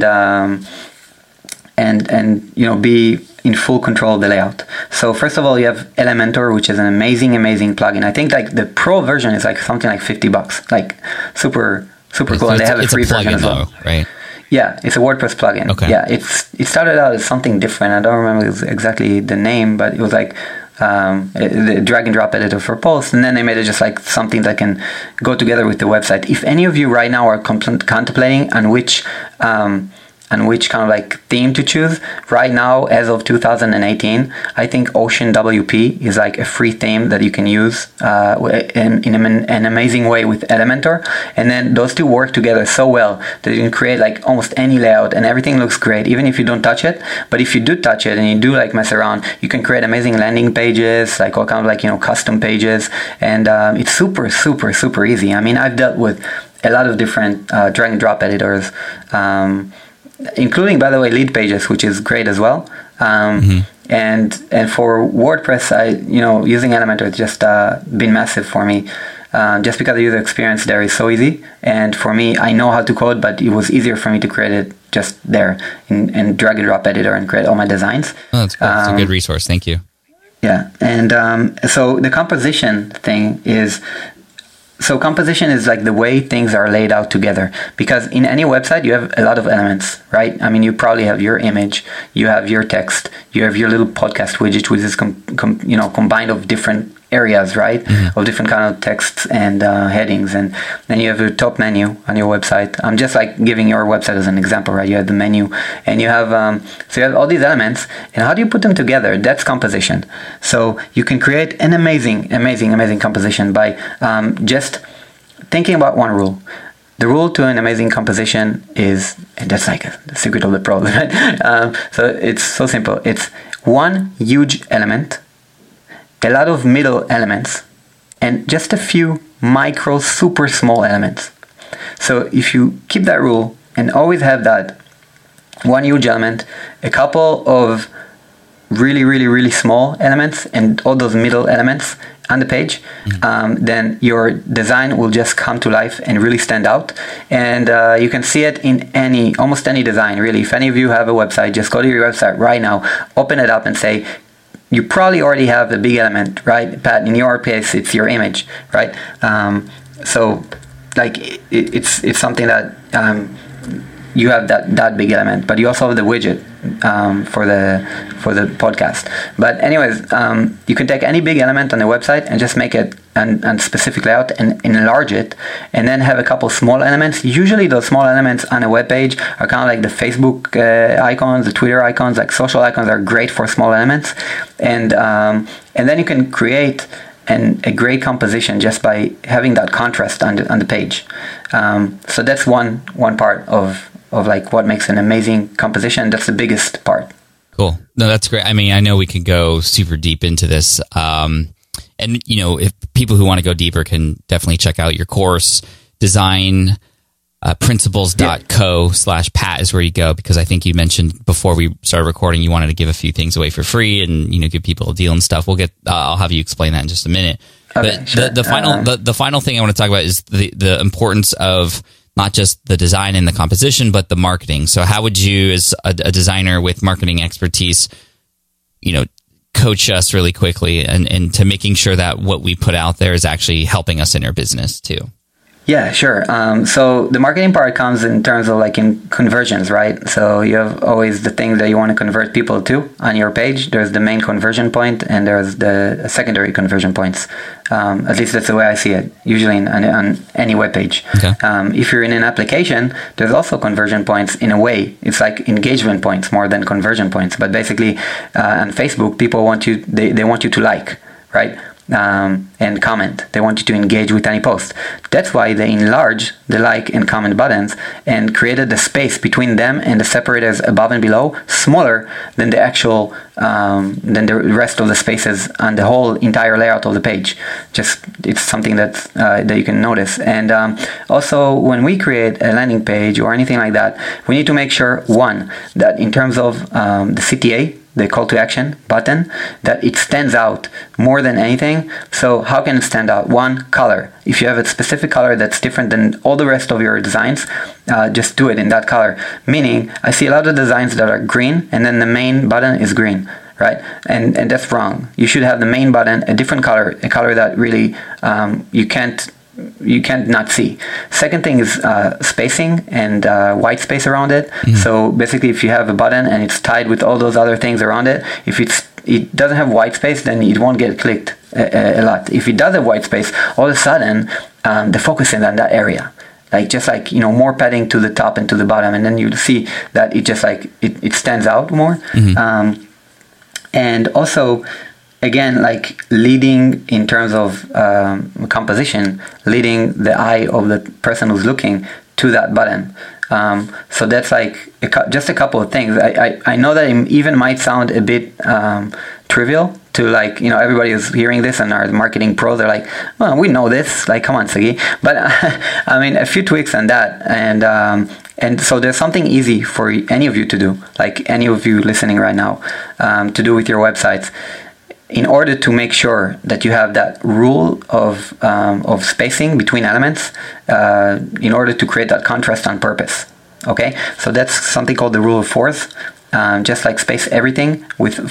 be in full control of the layout. So first of all, you have Elementor, which is an amazing plugin. I think like the pro version is like something like $50, like super cool. And they have a free version as well, right? Yeah, it's a WordPress plugin. Okay. Yeah, it started out as something different. I don't remember exactly the name, but it was like the drag and drop editor for posts, and then they made it just like something that can go together with the website. If any of you right now are contemplating on which kind of like theme to choose right now, as of 2018, I think Ocean WP is like a free theme that you can use in an amazing way with Elementor. And then those two work together so well that you can create like almost any layout and everything looks great, even if you don't touch it. But if you do touch it and you do like mess around, you can create amazing landing pages, like all kind of like custom pages, and it's super easy. I mean, I've dealt with a lot of different drag and drop editors, including, by the way, lead pages, which is great as well. And for WordPress, using Elementor has just been massive for me, just because the user experience there is so easy. And for me, I know how to code, but it was easier for me to create it just there in drag and drop editor and create all my designs. Oh, that's cool. It's a good resource. Thank you. Yeah, and so the composition thing is. So composition is like the way things are laid out together, because in any website you have a lot of elements, right? I mean, you probably have your image, you have your text, you have your little podcast widget, which is combined of different areas, right? Of different kind of texts and headings, and then you have your top menu on your website. I'm just like giving your website as an example, right? You have the menu, and you have so you have all these elements, and how do you put them together? That's composition. So you can create an amazing composition by just thinking about one rule. The rule to an amazing composition is, and that's like the secret of the pros, right? So it's so simple. It's one huge element, a lot of middle elements, and just a few micro, super small elements. So if you keep that rule and always have that one huge element, a couple of really small elements, and all those middle elements on the page, then your design will just come to life and really stand out. And you can see it in almost any design, really. If any of you have a website, just go to your website right now, open it up and say, you probably already have a big element, right? Pat, in your case, it's your image, right? So like it's something that you have that big element, but you also have the widget for the podcast. But anyways, you can take any big element on the website and just make it and specific layout and enlarge it, and then have a couple small elements. Usually those small elements on a web page are kind of like the Facebook icons, the Twitter icons, like social icons are great for small elements, and then you can create a great composition just by having that contrast on the page. So that's one part of like what makes an amazing composition. That's the biggest part. Cool. No, that's great. I mean, I know we could go super deep into this. And, if people who want to go deeper can definitely check out your course, design principles.co/Pat is where you go, because I think you mentioned before we started recording, you wanted to give a few things away for free and, give people a deal and stuff. We'll I'll have you explain that in just a minute. Okay, but sure. the final thing I want to talk about is the importance of not just the design and the composition, but the marketing. So how would you, as a designer with marketing expertise, coach us really quickly and to making sure that what we put out there is actually helping us in our business too? Yeah, sure. So the marketing part comes in terms of like in conversions, right? So you have always the things that you want to convert people to on your page. There's the main conversion point and there's the secondary conversion points. At least that's the way I see it, usually on any web page. Okay. If you're in an application, there's also conversion points in a way. It's like engagement points more than conversion points. But basically, on Facebook, people want you, they want you to like, right? And comment. They want you to engage with any post. That's why they enlarged the like and comment buttons and created the space between them and the separators above and below smaller than the actual than the rest of the spaces on the whole entire layout of the page. Just it's something that you can notice. And also when we create a landing page or anything like that, we need to make sure, one, that in terms of the CTA, the call to action button, that it stands out more than anything. So how can it stand out? One, color. If you have a specific color that's different than all the rest of your designs, just do it in that color. Meaning, I see a lot of designs that are green and then the main button is green, right? And that's wrong. You should have the main button a different color, a color that really you can't not see. Second thing is spacing and white space around it. Mm-hmm. So basically, if you have a button and it's tied with all those other things around it, if it doesn't have white space, then it won't get clicked a lot. If it does have white space, all of a sudden the focus is on that area. Like just like, you know, more padding to the top and to the bottom, and then you'll see that it just like it stands out more. Mm-hmm. And also, again, like leading in terms of composition, leading the eye of the person who's looking to that button. So that's like just a couple of things. I know that it even might sound a bit trivial to, like, you know, everybody who's hearing this and our marketing pros are like, well, we know this, like, come on, Sagi. But I mean, a few tweaks on that, and so there's something easy for any of you to do, like any of you listening right now, to do with your websites, in order to make sure that you have that rule of spacing between elements, in order to create that contrast on purpose. Okay, so that's something called the rule of fours. Just like space everything with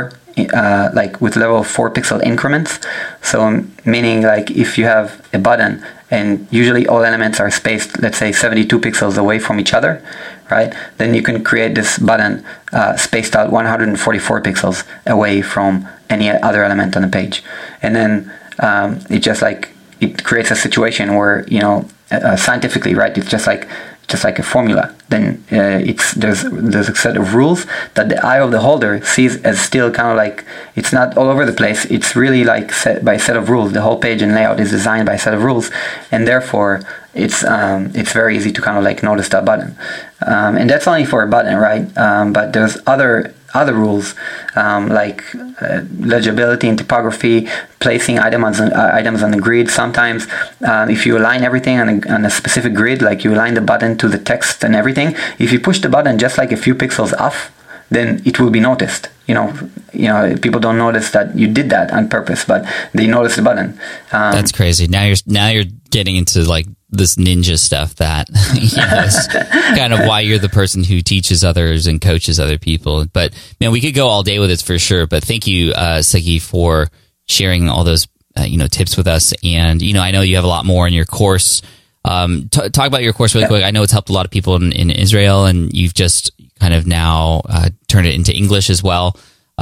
with level of 4 pixel increments. So meaning, like, if you have a button and usually all elements are spaced, let's say 72 pixels away from each other, right? Then you can create this button spaced out 144 pixels away from any other element on the page. And then it just like, it creates a situation where, you know, scientifically, right, it's just like a formula. Then there's a set of rules that the eye of the holder sees as still kind of like, it's not all over the place. It's really like set by a set of rules. The whole page and layout is designed by a set of rules, and therefore it's very easy to kind of like notice that button. And that's only for a button, right? But there's other rules, like legibility and typography, placing items on the grid. Sometimes if you align everything on a specific grid, like you align the button to the text and everything, if you push the button just like a few pixels off, then it will be noticed. You know, people don't notice that you did that on purpose, but they notice the button. That's crazy. Now you're getting into like this ninja stuff that, you know, is kind of why you're the person who teaches others and coaches other people. But man, we could go all day with this for sure. But thank you, Sagi, for sharing all those tips with us. And I know you have a lot more in your course. Talk about your course really quick. I know it's helped a lot of people in Israel, and you've just kind of now turned it into English as well.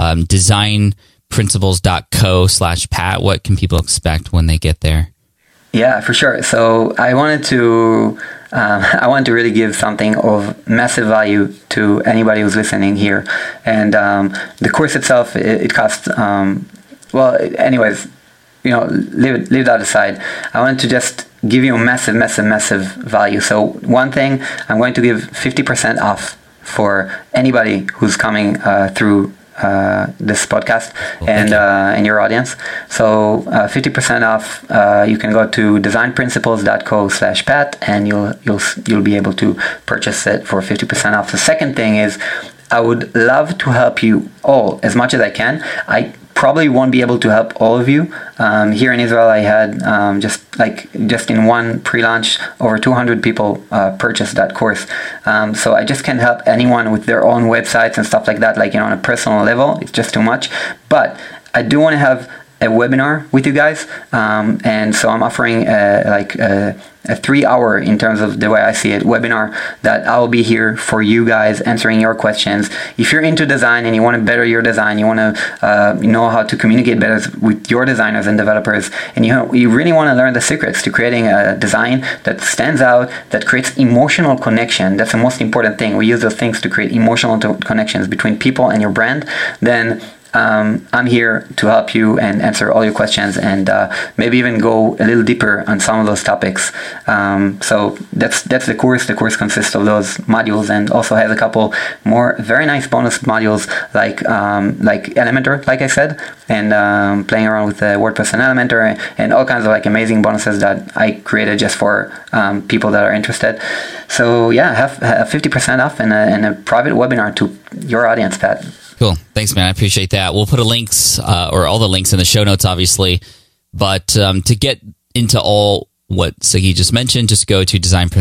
Designprinciples.co/Pat. What can people expect when they get there? Yeah, for sure. So I wanted to really give something of massive value to anybody who's listening here. And the course itself, it costs, anyways, leave that aside. I wanted to just give you a massive value. So one thing, I'm going to give 50% off for anybody who's coming through this podcast and your audience. So 50% off. You can go to designprinciples.co/Pat, and you'll be able to purchase it for 50% off. The second thing is, I would love to help you all as much as I can. I probably won't be able to help all of you. Here in Israel, I had just in one pre-launch, over 200 people purchased that course. So I just can't help anyone with their own websites and stuff like that, on a personal level. It's just too much. But I do want to have a webinar with you guys, and so I'm offering a 3-hour, in terms of the way I see it, webinar that I'll be here for you guys, answering your questions. If you're into design and you want to better your design, you want to know how to communicate better with your designers and developers, and you really want to learn the secrets to creating a design that stands out, that creates emotional connection. That's the most important thing. We use those things to create emotional connections between people and your brand. Then I'm here to help you and answer all your questions, and maybe even go a little deeper on some of those topics. So that's the course. The course consists of those modules, and also has a couple more very nice bonus modules like Elementor, like I said, and playing around with WordPress and Elementor, and all kinds of like amazing bonuses that I created just for people that are interested. So yeah, have 50% off and a private webinar to your audience, Pat. Cool. Thanks, man. I appreciate that. We'll put links or all the links in the show notes, obviously. But to get into all what Sagi just mentioned, just go to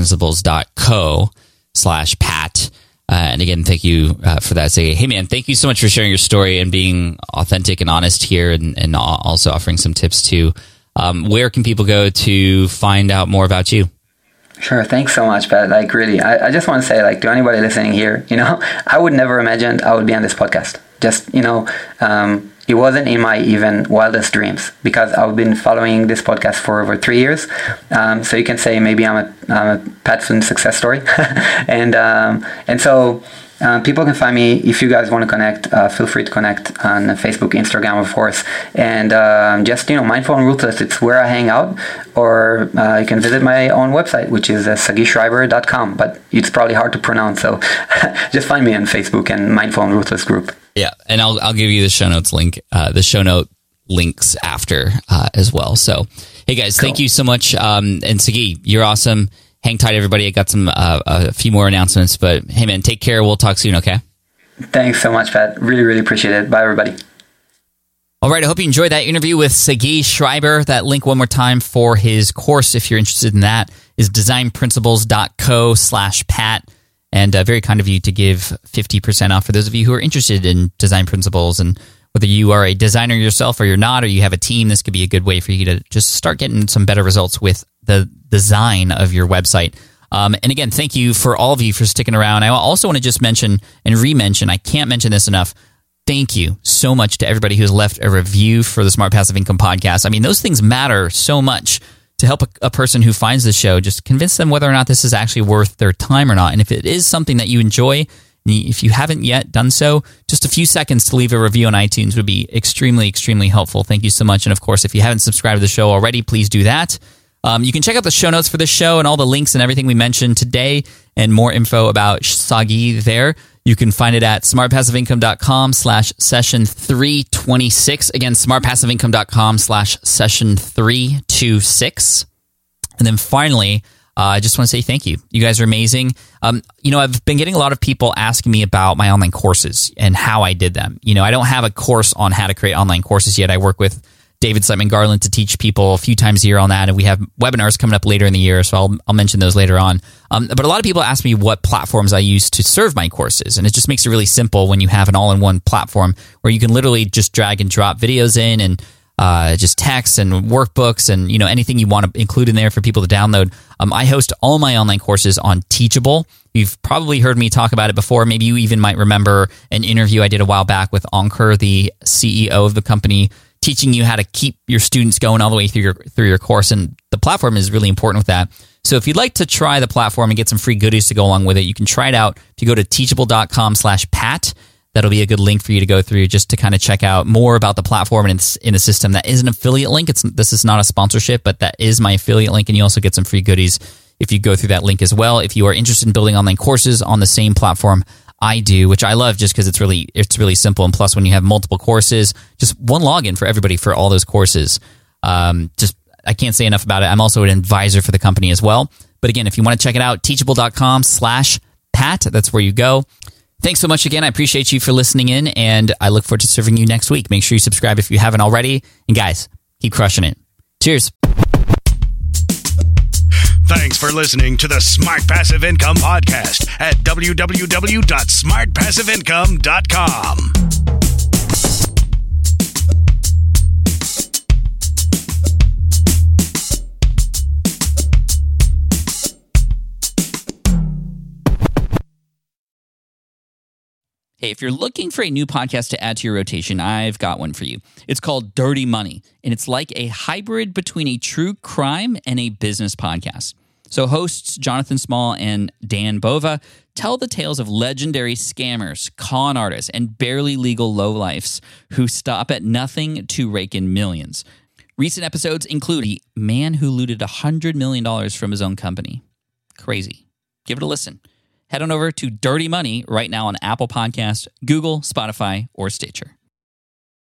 designprinciples.co/Pat. And again, thank you for that, Sagi. Hey, man, thank you so much for sharing your story and being authentic and honest here, and also offering some tips too. Where can people go to find out more about you? Sure. Thanks so much, Pat. Like, really, I just want to say, like, to anybody listening here, I would never imagine I would be on this podcast. Just, it wasn't in my even wildest dreams, because I've been following this podcast for over 3 years. So you can say maybe I'm a Pat Flynn success story. and so people can find me. If you guys want to connect, feel free to connect on Facebook, Instagram, of course. And just, Mindful and Ruthless, it's where I hang out. Or you can visit my own website, which is sagischreiber.com. But it's probably hard to pronounce, so just find me on Facebook and Mindful and Ruthless group. Yeah, and I'll give you the show notes link, the show note links after as well. So, hey guys, cool. Thank you so much. And Sagi, you're awesome. Hang tight, everybody. I got a few more announcements, but hey, man, take care. We'll talk soon, okay? Thanks so much, Pat. Really, really appreciate it. Bye, everybody. All right, I hope you enjoyed that interview with Sagi Schreiber. That link one more time for his course, if you're interested in that, is designprinciples.co/Pat. And very kind of you to give 50% off for those of you who are interested in design principles. And whether you are a designer yourself or you're not, or you have a team, this could be a good way for you to just start getting some better results with the design of your website. And again, thank you for all of you for sticking around. I also want to just mention and re-mention, I can't mention this enough, thank you so much to everybody who's left a review for the Smart Passive Income podcast. I mean, those things matter so much to help a person who finds the show, just convince them whether or not this is actually worth their time or not. And if it is something that you enjoy, if you haven't yet done so, just a few seconds to leave a review on iTunes would be extremely, extremely helpful. Thank you so much. And of course, if you haven't subscribed to the show already, please do that. You can check out the show notes for this show and all the links and everything we mentioned today and more info about Sagi there. You can find it at smartpassiveincome.com/session326. Again, smartpassiveincome.com/session326. And then finally, I just want to say thank you. You guys are amazing. I've been getting a lot of people asking me about my online courses and how I did them. I don't have a course on how to create online courses yet. I work with David Siteman Garland to teach people a few times a year on that, and we have webinars coming up later in the year, so I'll mention those later on. But a lot of people ask me what platforms I use to serve my courses, and it just makes it really simple when you have an all-in-one platform where you can literally just drag and drop videos in and just text and workbooks and anything you want to include in there for people to download. I host all my online courses on Teachable. You've probably heard me talk about it before. Maybe you even might remember an interview I did a while back with Ankur, the CEO of the company, teaching you how to keep your students going all the way through your course. And the platform is really important with that. So if you'd like to try the platform and get some free goodies to go along with it, you can try it out. If you go to teachable.com/Pat, that'll be a good link for you to go through just to kind of check out more about the platform and in the system. That is an affiliate link. This is not a sponsorship, but that is my affiliate link. And you also get some free goodies if you go through that link as well. If you are interested in building online courses on the same platform I do, which I love just because it's really simple. And plus, when you have multiple courses, just one login for everybody for all those courses. I can't say enough about it. I'm also an advisor for the company as well. But again, if you want to check it out, teachable.com/Pat, that's where you go. Thanks so much again. I appreciate you for listening in, and I look forward to serving you next week. Make sure you subscribe if you haven't already. And guys, keep crushing it. Cheers. Thanks for listening to the Smart Passive Income Podcast at www.smartpassiveincome.com. Hey, if you're looking for a new podcast to add to your rotation, I've got one for you. It's called Dirty Money, and it's like a hybrid between a true crime and a business podcast. So hosts Jonathan Small and Dan Bova tell the tales of legendary scammers, con artists, and barely legal lowlifes who stop at nothing to rake in millions. Recent episodes include a man who looted $100 million from his own company. Crazy. Give it a listen. Head on over to Dirty Money right now on Apple Podcasts, Google, Spotify, or Stitcher.